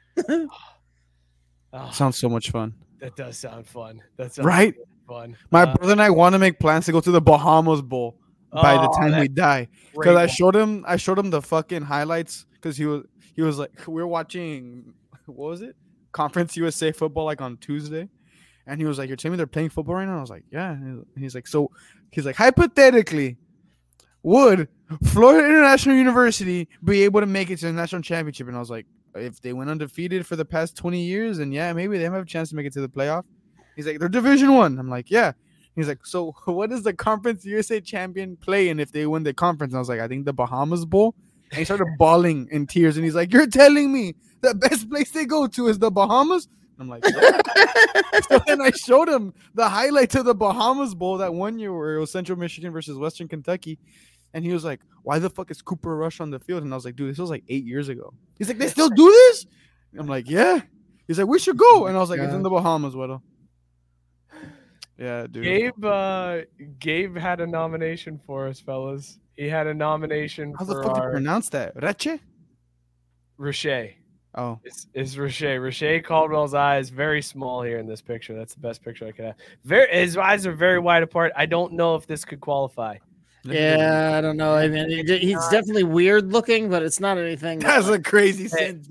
Oh, Sounds so much fun, that does sound fun. That sounds right? fun. My Uh, brother and I want to make plans to go to the Bahamas Bowl by the oh, time we that's die. great Because I one. showed him, I showed him the fucking highlights. Because he was, he was like, we were watching, what was it? Conference U S A football like on Tuesday, and he was like, "You're telling me they're playing football right now?" I was like, "Yeah." And he's like, "So." He's like, hypothetically, would Florida International University be able to make it to the national championship? And I was like, if they went undefeated for the past twenty years, and yeah, maybe they have a chance to make it to the playoff. He's like, they're Division One. I'm like, yeah. He's like, so what does the Conference U S A champion play in if they win the conference? And I was like, I think the Bahamas Bowl. And he started bawling in tears, and he's like, you're telling me the best place they go to is the Bahamas? I'm like, yeah. So then I showed him the highlights of the Bahamas Bowl that one year where it was Central Michigan versus Western Kentucky. And he was like, why the fuck is Cooper Rush on the field? And I was like, dude, this was like eight years ago. He's like, they still do this? I'm like, yeah. He's like, we should go. And I was like, it's in the Bahamas, Weddle. Yeah, dude. Gabe, uh, Gabe had a nomination for us, fellas. He had a nomination How for the fuck do you our pronounce that? Reche? Roche. Oh. It's, it's Roche. Roche Caldwell's eyes very small here in this picture. That's the best picture I could have. Very, his eyes are very wide apart. I don't know if this could qualify. Yeah, I don't know. I mean, he- he's definitely weird looking, but it's not anything. That's a crazy Hey. sentence.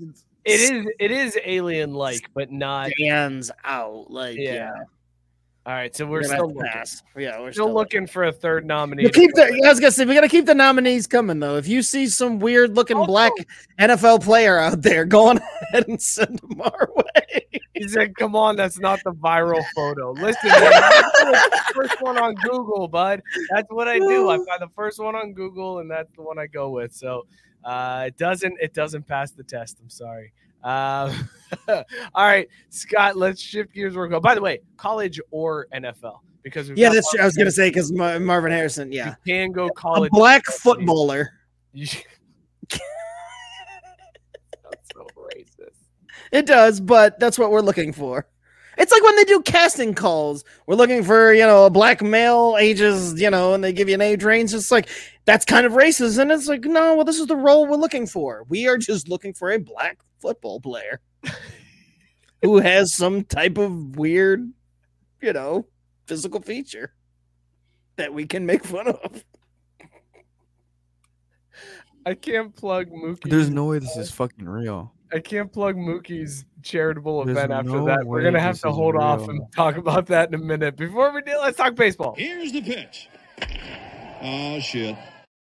It is it is alien like, but not Stands out. Like yeah. yeah. All right, so we're, We're still looking. pass. Yeah, we're still, still looking for a third nominee. You keep the, I was gonna say we gotta keep the nominees coming though. If you see some weird looking Also- black N F L player out there, go on ahead and send them our way. He said, "Come on, that's not the viral photo." Listen, man, I do the first one on Google, bud. That's what I do. I find the first one on Google, and that's the one I go with. So uh, it doesn't it doesn't pass the test. I'm sorry. Uh, all right, Scott. Let's shift gears. We're going. By the way, college or N F L? Because we've Yeah, got that's true. I was Marvin gonna say because Marvin Harrison. Yeah, You can go a college. black footballer. You- That's so racist. It does, but that's what we're looking for. It's like when they do casting calls. We're looking for, you know, a black male ages, you know, and they give you an age range. It's like, that's kind of racist. And it's like, no, well, this is the role we're looking for. We are just looking for a black football player who has some type of weird, you know, physical feature that we can make fun of. I can't plug Mookie. There's no way this is fucking real. I can't plug Mookie's charitable There's event after no that. We're way gonna have this to is hold off real. and talk about that in a minute. Before we do, let's talk baseball. Here's the pitch. Oh, shit.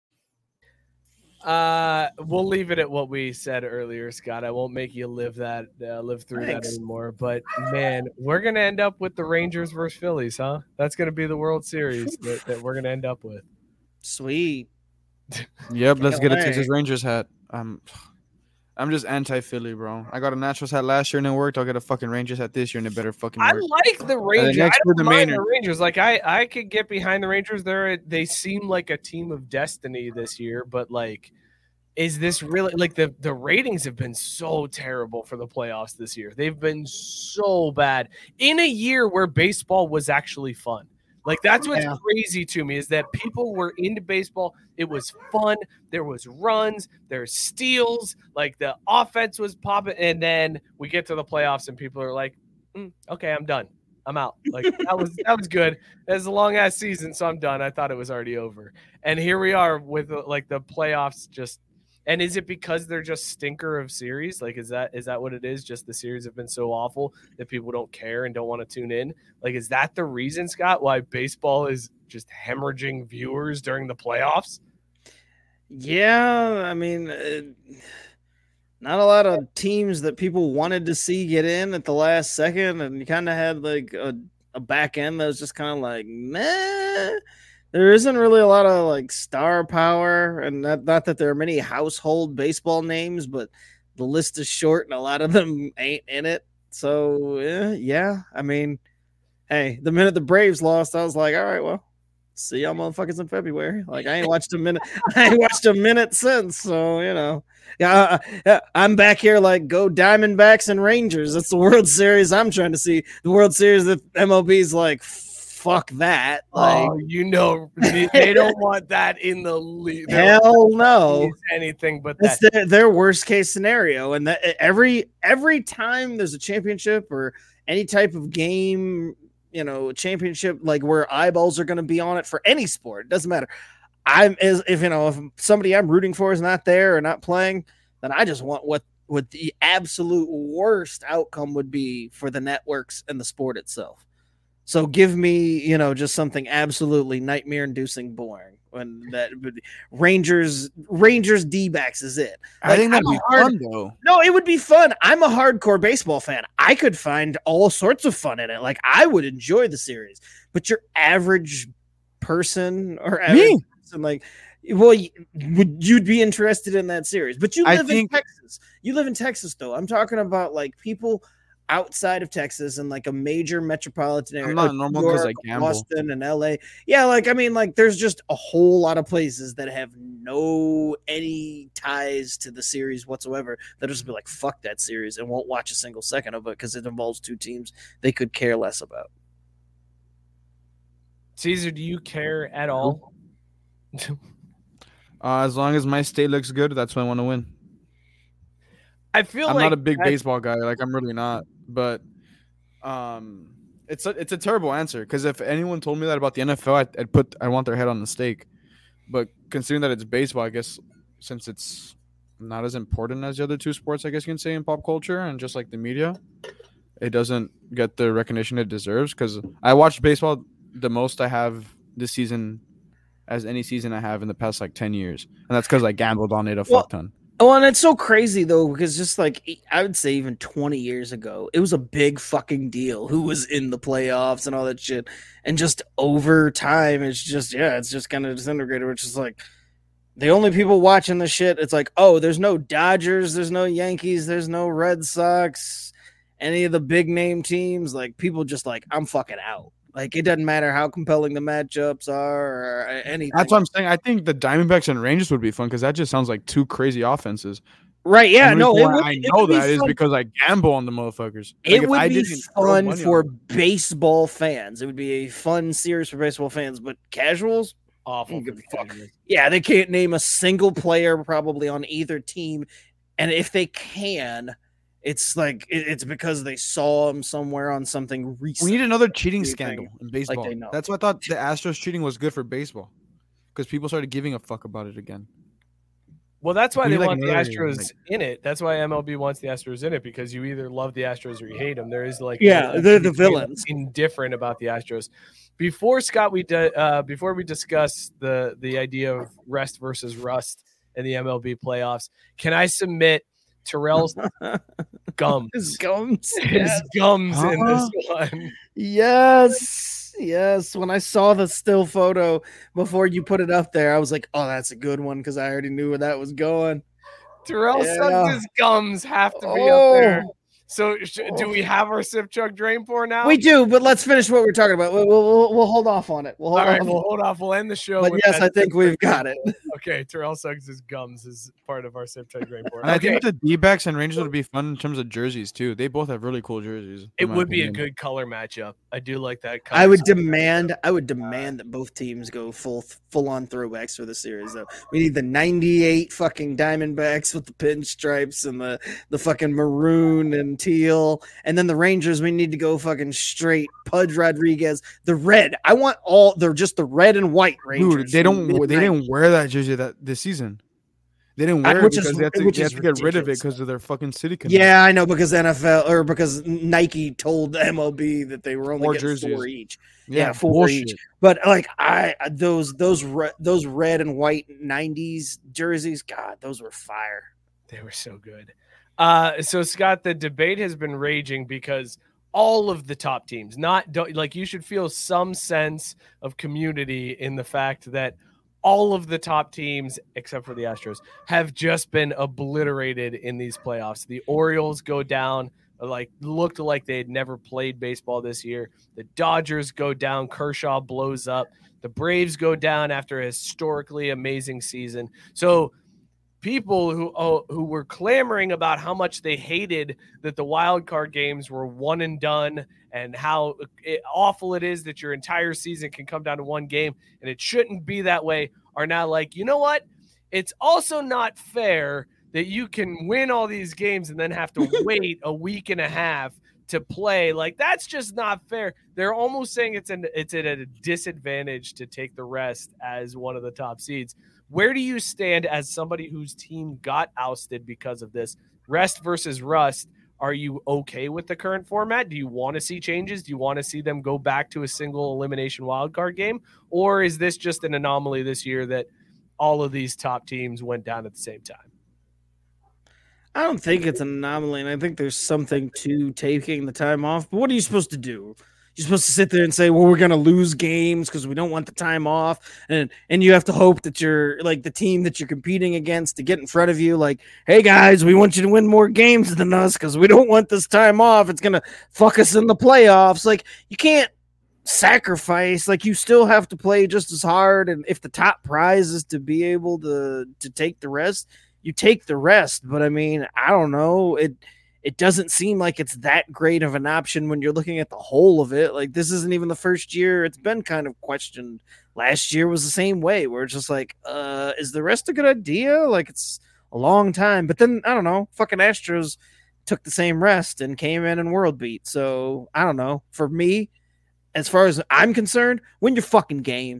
Uh, we'll leave it at what we said earlier, Scott. I won't make you live that, uh, live through Thanks. that anymore. But man, we're gonna end up with the Rangers versus Phillies, huh? That's gonna be the World Series that, that we're gonna end up with. Sweet. Yep, let's get a away. Texas Rangers hat. I'm, I'm just anti-Philly, bro. I got a Nationals hat last year and it worked. I'll get a fucking Rangers hat this year and it better fucking I work. like the Rangers. next I for don't the mind the Mariners. Rangers. Like I, I could get behind the Rangers. They're they seem like a team of destiny this year, but like, is this really like the the ratings have been so terrible for the playoffs this year? They've been so bad in a year where baseball was actually fun. Like that's what's Yeah. crazy to me is that people were into baseball. It was fun. There was runs. There's steals. Like the offense was popping, and then we get to the playoffs, and people are like, mm, "Okay, I'm done. I'm out." Like that was that was good. It was a long ass season, so I'm done. I thought it was already over, and here we are with uh, like the playoffs just. And is it because they're just stinker of series? Like, is that is that what it is? Just the series have been so awful that people don't care and don't want to tune in? Like, is that the reason, Scott, why baseball is just hemorrhaging viewers during the playoffs? Yeah, I mean, uh, not a lot of teams that people wanted to see get in at the last second, and you kind of had like a, a back end that was just kind of like, meh. There isn't really a lot of like star power, and not, not that there are many household baseball names, but the list is short, and a lot of them ain't in it. So eh, yeah, I mean, hey, the minute the Braves lost, I was like, all right, well. See y'all motherfuckers in February. Like I ain't watched a minute. I ain't watched a minute since. So you know, yeah, I, I'm back here like go Diamondbacks and Rangers. That's the World Series I'm trying to see. The World Series that M L B's like, fuck that. Like, Oh, you know, they, they don't want that in the league. hell no. Anything but That's that. their, their worst case scenario. And that every every time there's a championship or any type of game, you know, championship, like where eyeballs are going to be on it for any sport, it doesn't matter. I'm as if you know if somebody I'm rooting for is not there or not playing, then I just want what what the absolute worst outcome would be for the networks and the sport itself. So give me, you know, just something absolutely nightmare-inducing boring. When that Rangers Rangers D-backs is it. I think that'd I'm be a hard- fun though. No, it would be fun. I'm a hardcore baseball fan. I could find all sorts of fun in it. Like I would enjoy the series. But your average person or average Me? person, like, well, y- would you'd be interested in that series? But you I live think- in Texas. You live in Texas, though. I'm talking about like people outside of Texas and like a major metropolitan area. I'm not like normal New 'cause York, I gamble. Boston and L A. Yeah, like I mean, like there's just a whole lot of places that have no any ties to the series whatsoever. They'll just be like, fuck that series and won't watch a single second of it because it involves two teams they could care less about. Caesar, do you care at all? Uh, as long as my state looks good, that's when I want to win. I feel I'm like not a big that- baseball guy. Like I'm really not. But um, it's a it's a terrible answer because if anyone told me that about the N F L, I'd, I'd put I want their head on the stake. But considering that it's baseball, I guess since it's not as important as the other two sports, I guess you can say, in pop culture and just like the media. It doesn't get the recognition it deserves because I watched baseball the most I have this season as any season I have in the past like ten years. And that's because I gambled on it a Well, fuck ton. Oh, and it's so crazy though, because just like I would say even twenty years ago, it was a big fucking deal who was in the playoffs and all that shit. And just over time, it's just, yeah, it's just kind of disintegrated, which is like the only people watching the shit. It's like, oh, there's no Dodgers, there's no Yankees, there's no Red Sox, any of the big name teams. Like people just like, I'm fucking out. Like it doesn't matter how compelling the matchups are or anything. That's what I'm saying. I think the Diamondbacks and Rangers would be fun because that just sounds like two crazy offenses. Right? Yeah. And No, the it reason would, why I it know would be that is fun. because I gamble on the motherfuckers. Like, It if would I be didn't throw fun money for on them- baseball fans. It would be a fun series for baseball fans, but casuals, Awful. Give for a fuck. casuals. yeah, they can't name a single player probably on either team, and if they can, it's like it- it's because they saw him somewhere on something recent. We need another cheating Anything scandal in baseball. they know. That's why I thought the Astros cheating was good for baseball because people started giving a fuck about it again. Well, that's why We they need, like, want the another, Astros like- in it. That's why M L B wants the Astros in it because you either love the Astros or you hate them. There is like Yeah, no they're the between villains. Indifferent about the Astros. Before Scott, we di- uh, before we discuss the the idea of rest versus rust in the M L B playoffs, can I submit Terrell's gums? His gums. His Yes. gums in Huh? this one. Yes. Yes. When I saw the still photo before you put it up there, I was like, oh, that's a good one because I already knew where that was going. Terrell Yeah. says his gums have to be Oh. up there. So sh- do we have our sip, chug, drain pour now? We do, but let's finish what we're talking about. We'll, we'll, we'll hold off on it. We'll hold All right, off. well, hold off. We'll end the show. but with yes, that I think sip, we've chug, got drain it. pour. Okay, Terrell sucks his gums is part of our sip, chug, drain pour. And I Okay. think the D-backs and Rangers would be fun in terms of jerseys too. They both have really cool jerseys. in It my would be a opinion. good color matchup. I do like that. Color I would scheme. demand. I would demand that both teams go full full on throwbacks for the series. Though we need the ninety-eight fucking Diamondbacks with the pinstripes and the the fucking maroon and teal, and then the Rangers. We need to go fucking straight Pudge Rodriguez. The red. I want all. They're just the red and white Rangers. Dude, they from don't. They mid-nineties. didn't wear that jersey that this season. They didn't I- wear it which is- because they had to, which they had is to get rid of it ridiculous. because of their fucking city connection. Yeah, I know because N F L or because Nike told M L B that they were only Four getting jerseys. four each. yeah, yeah, four bullshit. each. But like I those those re, those red and white nineties jerseys, God, those were fire. They were so good. Uh, so Scott, the debate has been raging because all of the top teams, not don't, like you should feel some sense of community in the fact that all of the top teams, except for the Astros, have just been obliterated in these playoffs. The Orioles go down, like looked like they had never played baseball this year. The Dodgers go down. Kershaw blows up. The Braves go down after a historically amazing season. So people who oh, who were clamoring about how much they hated that the wild card games were one and done and how it, awful it is that your entire season can come down to one game and it shouldn't be that way are now like, you know what? It's also not fair that you can win all these games and then have to wait a week and a half to play. Like, that's just not fair. They're almost saying it's an it's at a disadvantage to take the rest as one of the top seeds. Where do you stand as somebody whose team got ousted because of this? Rest versus rust. Are you okay with the current format? Do you want to see changes? Do you want to see them go back to a single elimination wildcard game? Or is this just an anomaly this year that all of these top teams went down at the same time? I don't think it's an anomaly, and I think there's something to taking the time off. But what are you supposed to do? You're supposed to sit there and say, well, we're going to lose games because we don't want the time off. And and you have to hope that you're like the team that you're competing against to get in front of you. Like, hey, guys, we want you to win more games than us because we don't want this time off. It's going to fuck us in the playoffs. Like, you can't sacrifice. Like, you still have to play just as hard. And if the top prize is to be able to, to take the rest, you take the rest. But, I mean, I don't know. It – It doesn't seem like it's that great of an option when you're looking at the whole of it. Like, this isn't even the first year. It's been kind of questioned. Last year was the same way, where it's just like, uh, is the rest a good idea? Like, it's a long time. But then, I don't know, fucking Astros took the same rest and came in and world beat. So, I don't know. For me, as far as I'm concerned, win your fucking games.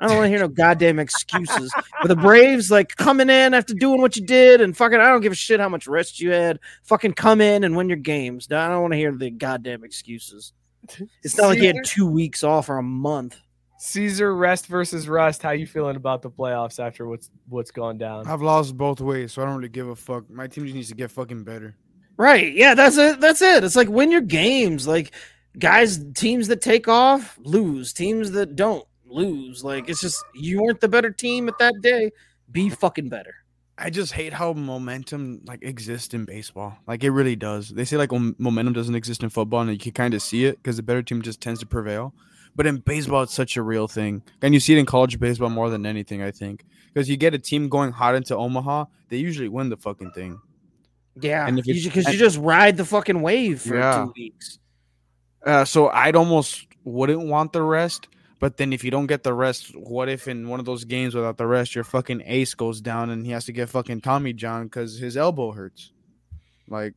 I don't want to hear no goddamn excuses. But the Braves, like, coming in after doing what you did and fucking, I don't give a shit how much rest you had. Fucking come in and win your games. I don't want to hear the goddamn excuses. It's not like you had two weeks off or a month. Caesar, rest versus rust. How you feeling about the playoffs after what's what's gone down? I've lost both ways, so I don't really give a fuck. My team just needs to get fucking better. Right. Yeah, that's it. That's it. It's like win your games. Like, guys, teams that take off, lose. Teams that don't, lose. Like, it's just, you weren't the better team at that day. Be fucking better. I just hate how momentum like exists in baseball. Like, it really does. They say like um, momentum doesn't exist in football, and you can kind of see it because the better team just tends to prevail. But in baseball, it's such a real thing. And you see it in college baseball more than anything, I think. Because you get a team going hot into Omaha, they usually win the fucking thing. Yeah, and if because you, you just ride the fucking wave for yeah. two weeks. Uh, so I'd almost wouldn't want the rest. But then if you don't get the rest, what if in one of those games without the rest, your fucking ace goes down and he has to get fucking Tommy John because his elbow hurts? Like,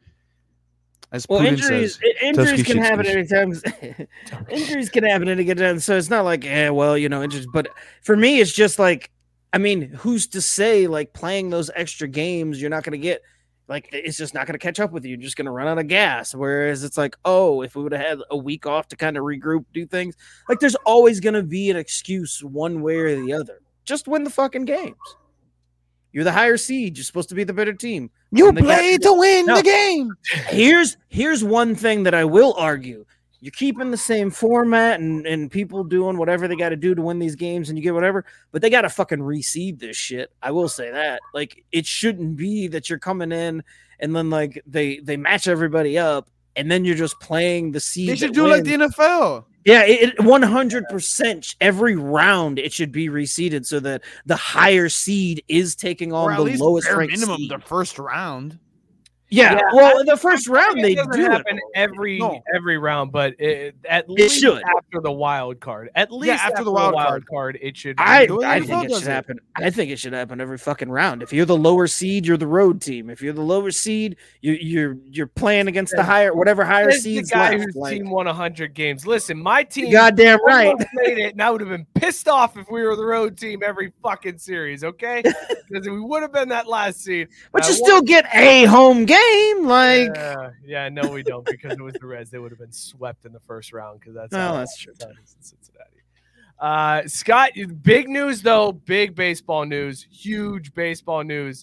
as well, Putin injuries says, injuries can Tuskis, happen Shitskis. anytime. Injuries can happen any good time. So it's not like, yeah, well, you know, injuries. But for me, it's just like, I mean, who's to say like playing those extra games, you're not going to get. Like, it's just not going to catch up with you. You're just going to run out of gas. Whereas it's like, oh, if we would have had a week off to kind of regroup, do things. Like, there's always going to be an excuse one way or the other. Just win the fucking games. You're the higher seed. You're supposed to be the better team. You play to win no. the game. Here's here's one thing that I will argue. You're keeping the same format and, and people doing whatever they got to do to win these games and you get whatever, but they got to fucking reseed this shit. I will say that. Like, it shouldn't be that you're coming in and then, like, they, they match everybody up and then you're just playing the seed. They should do like the N F L. Yeah, it, it one hundred percent every round it should be reseeded so that the higher seed is taking on Or at the least lowest bare ranked minimum seed. the first round. Yeah, Yeah, well, in the first round they doesn't do happen it. every No. every round, but it, at least should. after the wild card. At least after the wild card. card, it should. I, The way I the N F think L it does should it. happen. I think it should happen every fucking round. If you're the lower seed, you're the road team. If you're the lower seed, you, you're you're playing against the higher, whatever higher There's the seeds guy left. whose Like, team won one hundred games. Listen, my team goddamn right. almost made it, and I would have been pissed off if we were the road team every fucking series, okay? Because we would have been that last seed. But I you won- still get a home game. Like, Yeah, yeah, no, we don't because it was the Reds. They would have been swept in the first round because that's Well, how that's true, how it is in Cincinnati. Uh, Scott, big news though, big baseball news, huge baseball news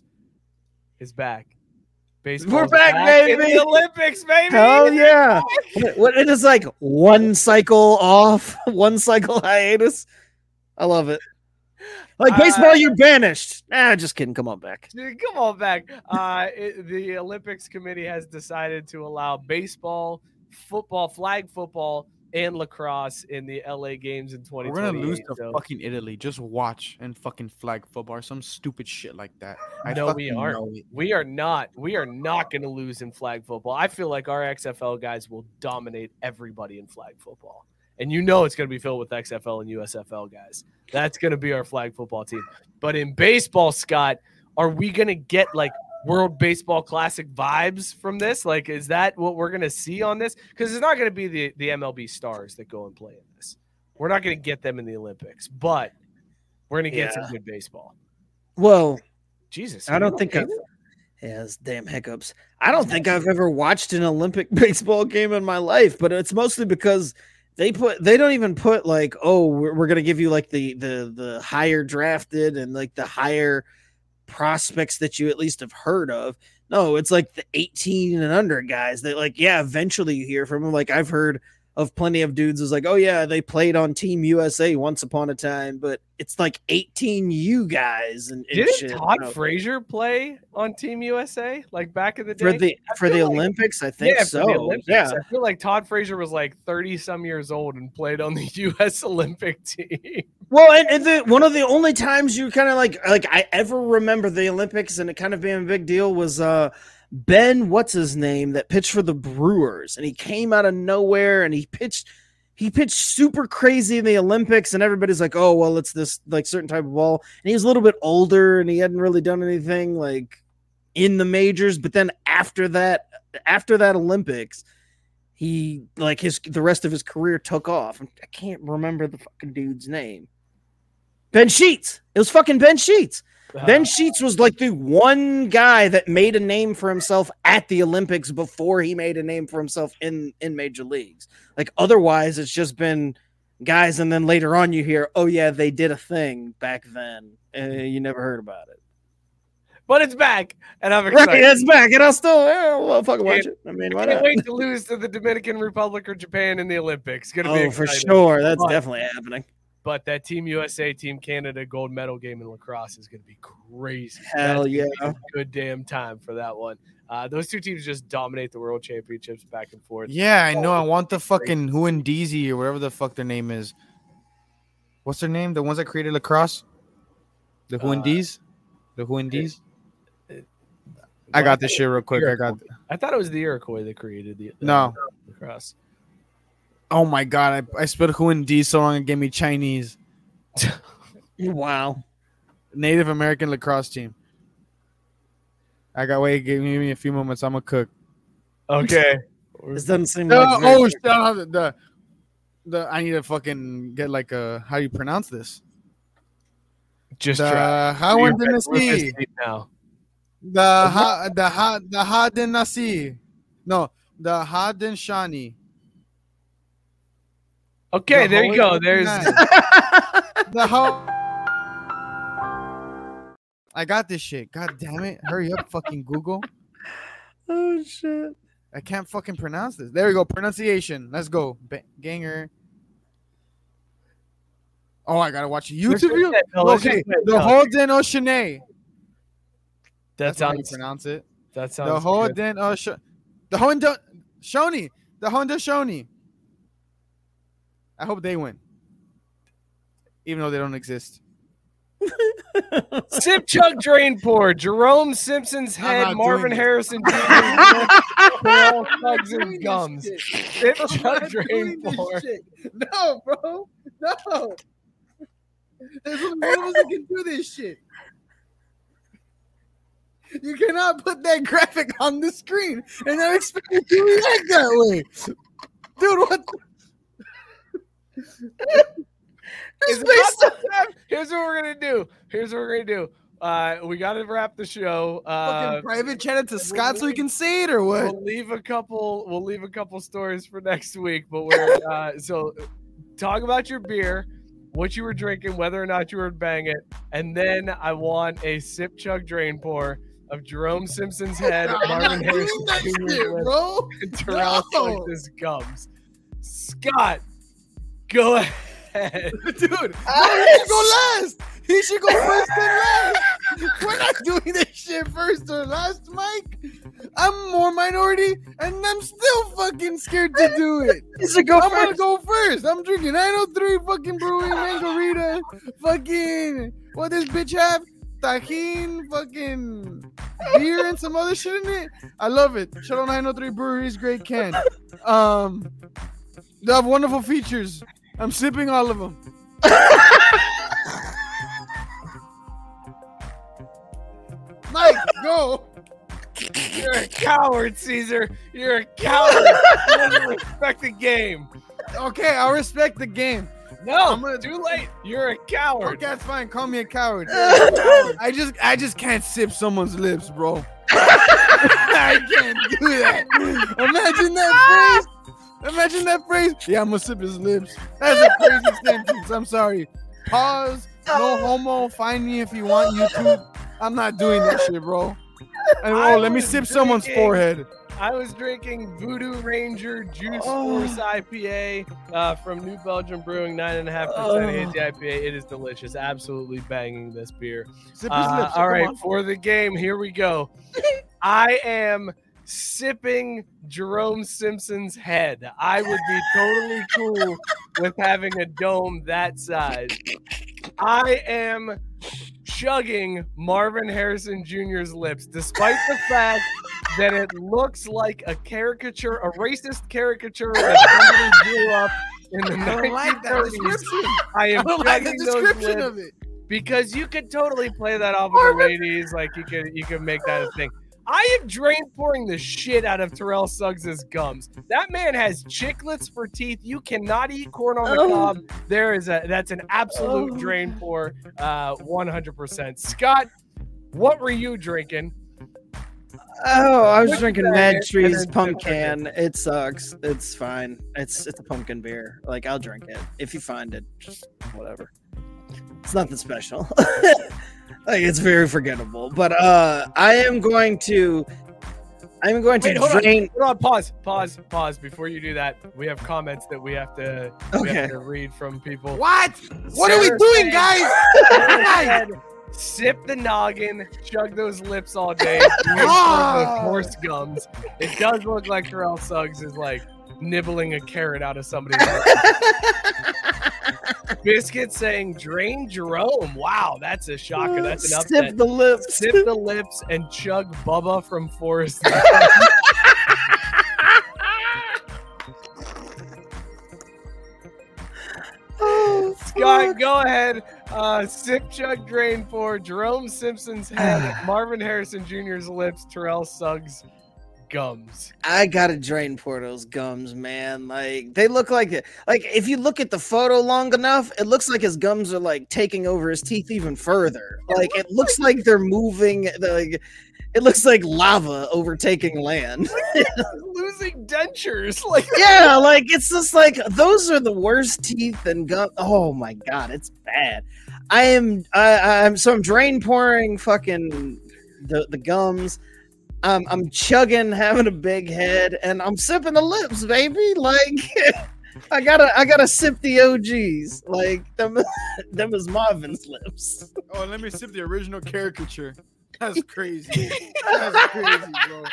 is back. Baseball, We're back, in baby. the Olympics, baby. hell yeah. What it is like one cycle off, one cycle hiatus. I love it. Like baseball, Uh, you're banished. Ah, just kidding. Come on back. Dude, come on back. Uh, it, the Olympics committee has decided to allow baseball, football, flag football, and lacrosse in the L A games in twenty We're gonna twenty-eight. lose to so- fucking Italy. Just watch and fucking flag football or some stupid shit like that. I No, we fucking aren't. know it. We are not. We are not going to lose in flag football. I feel like our X F L guys will dominate everybody in flag football. And you know it's going to be filled with X F L and U S F L guys. That's going to be our flag football team. But in baseball, Scott, are we going to get like World Baseball Classic vibes from this? Like, is that what we're going to see on this? Because it's not going to be the, the M L B stars that go and play in this. We're not going to get them in the Olympics, but we're going to get Yeah. some good baseball. Well, Jesus. I don't think I've. Yeah, those damn hiccups. I don't think I've ever watched an Olympic baseball game in my life, but it's mostly because they put they don't even put like, oh, we're, we're gonna give you like the the the higher drafted and like the higher prospects that you at least have heard of. No, it's like the eighteen and under guys that like, yeah, eventually you hear from them. Like I've heard of plenty of dudes who's like, oh yeah, they played on Team U S A once upon a time, but it's like eighteen U guys and, and Didn't shit. Todd you know. Frazier play on Team U S A like back in the day? for the I for the feel like- Olympics? I think yeah, so. for the Olympics. Yeah. I feel like Todd Frazier was like thirty some years old and played on the U S Olympic team. Well, and, and the, one of the only times you kind of like like I ever remember the Olympics and it kind of being a big deal was uh Ben, what's his name, that pitched for the Brewers, and he came out of nowhere and he pitched he pitched super crazy in the Olympics, and everybody's like, oh well, it's this like certain type of ball, and he was a little bit older and he hadn't really done anything like in the majors, but then after that after that Olympics, he like his the rest of his career took off. I can't remember the fucking dude's name. Ben Sheets. It was fucking Ben Sheets. Uh, Ben Sheets was like the one guy that made a name for himself at the Olympics before he made a name for himself in, in major leagues. Like otherwise it's just been guys. And then later on you hear, oh yeah, they did a thing back then. And you never heard about it. But it's back, and I'm excited. Right, it's back, and I'll still yeah, well, fucking watch Can't- it. I mean, why Can't not? wait to lose to the Dominican Republic or Japan in the Olympics. Gonna be Oh, for exciting. sure. That's But- definitely happening. But that Team U S A, Team Canada gold medal game in lacrosse is going to be crazy. Hell That's yeah. gonna be a good damn time for that one. Uh, those two teams just dominate the world championships back and forth. Yeah, I know. I want the fucking Huandizi or whatever the fuck their name is. What's their name? The ones that created lacrosse? The Huandis? The Huandis? I got this shit real quick. I got. I thought it was the Iroquois that created the, the No. lacrosse. Oh my god! I, I spelled Huandi so long it gave me Chinese. Wow. Native American lacrosse team. I got wait. Give me a few moments. I'm gonna cook. Okay. This doesn't seem No, like very- oh, shit, I don't have the, the the. I need to fucking get like a. How do you pronounce this? Just The try. Hawan You're at Lucas Dynasty. State now. The ha the ha the Haudenosaunee. No, the Haudenosaunee. Okay, The there you go. Holy There's Nine. The how. I got this shit. God damn it! Hurry up, fucking Google. Oh shit. I can't fucking pronounce this. There we go. Pronunciation. Let's go. Ba- ganger. Oh, I gotta watch a Let's YouTube just video. say- no, let's Okay, just say- the no. Haudenosaunee. that That's how you sounds pronounce it. that The sounds good. Haudenosaunee. The Haudenosaunee. The Haudenosaunee. I hope they win, even though they don't exist. Sip, chug, drain, pour. Jerome Simpson's I'm head. not Marvin doing it. Harrison Junior's all chugs and gums. Sip, I'm chug, not drain, doing this pour. shit. No, bro. No. There's only one of us that can do this shit. You cannot put that graphic on the screen and I expect you to react that way. Dude, what the- It's not that- Here's what we're gonna do. Here's what we're gonna do. Uh, we gotta wrap the show. Uh, fucking private chat it to Scott so he can say it or what? We'll leave a couple. We'll leave a couple stories for next week. But we're uh, so talk about your beer, what you were drinking, whether or not you were bang it, and then I want a sip, chug, drain, pour of Jerome Simpson's head, I'm Marvin not doing Harrison that Junior's shit, lip, bro. and Terrell No. Suggs' gums. Scott, go ahead. Dude, no, he should go last. He should go first and last. We're not doing this shit first or last, Mike. I'm more minority, and I'm still fucking scared to do it. You should go I'm gonna first. go first. I'm drinking nine oh three fucking brewing margarita. Fucking what this bitch have? Tajin, fucking beer and some other shit in it. I love it. Shout out nine oh three Brewery's great can. Um, they have wonderful features. I'm sipping all of them. Mike, go. You're a coward, Caesar. You're a coward. You doesn't respect the game. Okay, I'll respect the game. No, I'm gonna- too late. You're a coward. Okay, that's fine. Call me a coward. I just, I just can't sip someone's lips, bro. I can't do that. Imagine that phrase. Imagine that phrase. Yeah, I'm gonna sip his lips. That's a crazy sentence. I'm sorry. Pause. No homo. Find me if you want. YouTube. I'm not doing that shit, bro. And I oh, let me was sip someone's drinking- forehead. I was drinking Voodoo Ranger Juice Oh. Force I P A uh, from New Belgium Brewing, nine and a half Oh. percent hazy I P A. It is delicious. Absolutely banging this beer. Sip his Uh, lips. all Come right, on. for the game, here we go. I am sipping Jerome Simpson's head. I would be totally cool with having a dome that size. I am chugging Marvin Harrison Junior's lips, despite the fact that it looks like a caricature, a racist caricature that somebody drew up in the I don't like that nineteen thirties. description. I I am don't like the chugging those description lips of it. because you could totally play that off with the ladies. Like you could, you could make that a thing. I am drain pouring the shit out of Terrell Suggs' gums. That man has chiclets for teeth. You cannot eat corn on the Oh. cob. There is a that's an absolute Oh. drain pour, uh, one hundred percent. Scott, what were you drinking? Oh, I was What's drinking that, Mad man? Trees And then- pumpkin. It sucks. It's fine. It's it's a pumpkin beer. Like I'll drink it if you find it. Just whatever. It's nothing special. Like it's very forgettable. But uh, I am going to. I'm going to Wait, hold on. drain. Hold on, pause, pause, pause. Before you do that, we have comments that we have to, we Okay. have to read from people. What? What are we Sarah doing, said- guys? Sarah Guys! said, Sip the noggin, chug those lips all day, drink Ah. the horse gums. It does look like Terrell Suggs is like nibbling a carrot out of somebody's mouth. Biscuit saying drain Jerome. Wow, that's a shocker. That's an upset. Sip the lips. Sip the lips and chug Bubba from Forrest. Oh, Scott, fuck. go ahead. Uh, sip, chug, drain for Jerome Simpson's head, Marvin Harrison Junior's lips, Terrell Suggs' gums. I gotta drain pour those gums, man. Like they look like it. Like if you look at the photo long enough, it looks like his gums are like taking over his teeth even further. Like it looks like they're moving. Like it looks like lava overtaking land. Losing dentures. Like Yeah, like it's just like those are the worst teeth and gum. Oh my god, it's bad. I am. I, I'm so I'm drain pouring fucking the the gums. Um, I'm chugging, having a big head, and I'm sipping the lips, baby. Like, I gotta, I gotta sip the O Gs. Like, them, them is Marvin's lips. Oh, let me sip the original caricature. That's crazy. That's crazy, bro.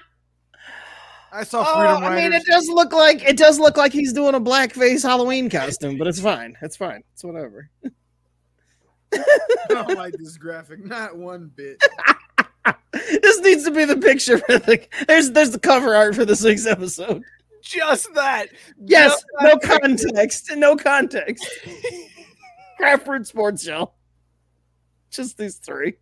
I saw Oh, Freedom I mean, Riders. it does look like it does look like he's doing a blackface Halloween costume, but it's fine. It's fine. It's whatever. I don't like this graphic, not one bit. This needs to be the picture for the. There's, there's the cover art for this week's episode. just that. Yes, Just no that. context. No context. Craft Fruit Sports Show. Just these three.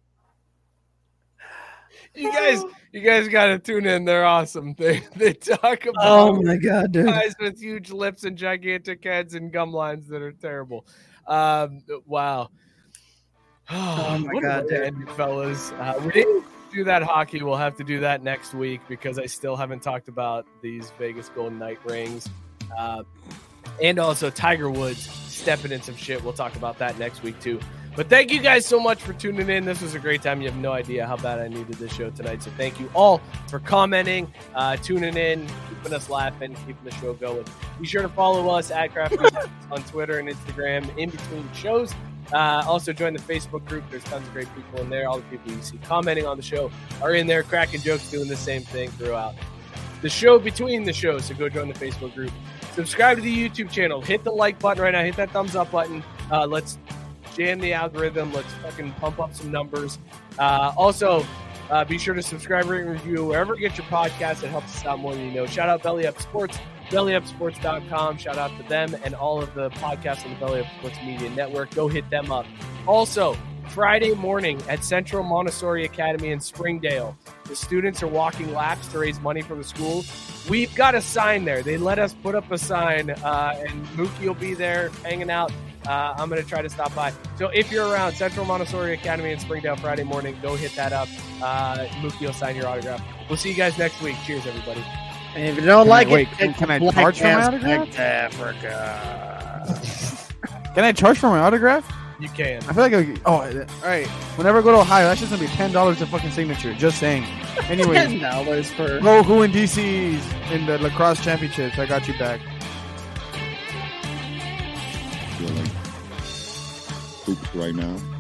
You guys, you guys got to tune in. They're awesome. They they talk about Oh my god, dude. guys with huge lips and gigantic heads and gum lines that are terrible. Um, wow. Oh my What a God, way to dude. end it, fellas. Uh, we didn't do that hockey. We'll have to do that next week because I still haven't talked about these Vegas Golden Knight rings. Uh, and also Tiger Woods stepping in some shit. We'll talk about that next week too. But thank you guys so much for tuning in. This was a great time. You have no idea how bad I needed this show tonight. So thank you all for commenting, uh, tuning in, keeping us laughing, keeping the show going. Be sure to follow us at Craft on Twitter and Instagram in between shows. Uh, also join the Facebook group. There's tons of great people in there. All the people you see commenting on the show are in there, cracking jokes, doing the same thing throughout the show between the shows. So go join the Facebook group. Subscribe to the YouTube channel. Hit the like button right now. Hit that thumbs up button. Uh, let's jam the algorithm. Let's fucking pump up some numbers. Uh, also, uh, be sure to subscribe, rate, and review wherever you get your podcast. It helps us out more than you know. Shout out Belly Up Sports, belly up sports dot com. Shout out to them and all of the podcasts on the Belly Up Sports Media Network. Go hit them up. Also, Friday morning at Central Montessori Academy in Springdale, the students are walking laps to raise money for the school. We've got a sign there. They let us put up a sign, uh, and Mookie will be there hanging out. Uh, I'm going to try to stop by. So if you're around Central Montessori Academy in Springdale Friday morning, go hit that up. Uh, Mookie will sign your autograph. We'll see you guys next week. Cheers, everybody. And if you don't Can like I- wait, it, can- take can I black charge for my ass autograph? back to Africa. Can I charge for my autograph? You can. I feel like I, oh, all right. Whenever I go to Ohio, that's just gonna be ten dollars a fucking signature. Just saying. Anyways, Ten dollars for. go who in D C's in the lacrosse championships. I got you back. feel like poop right now.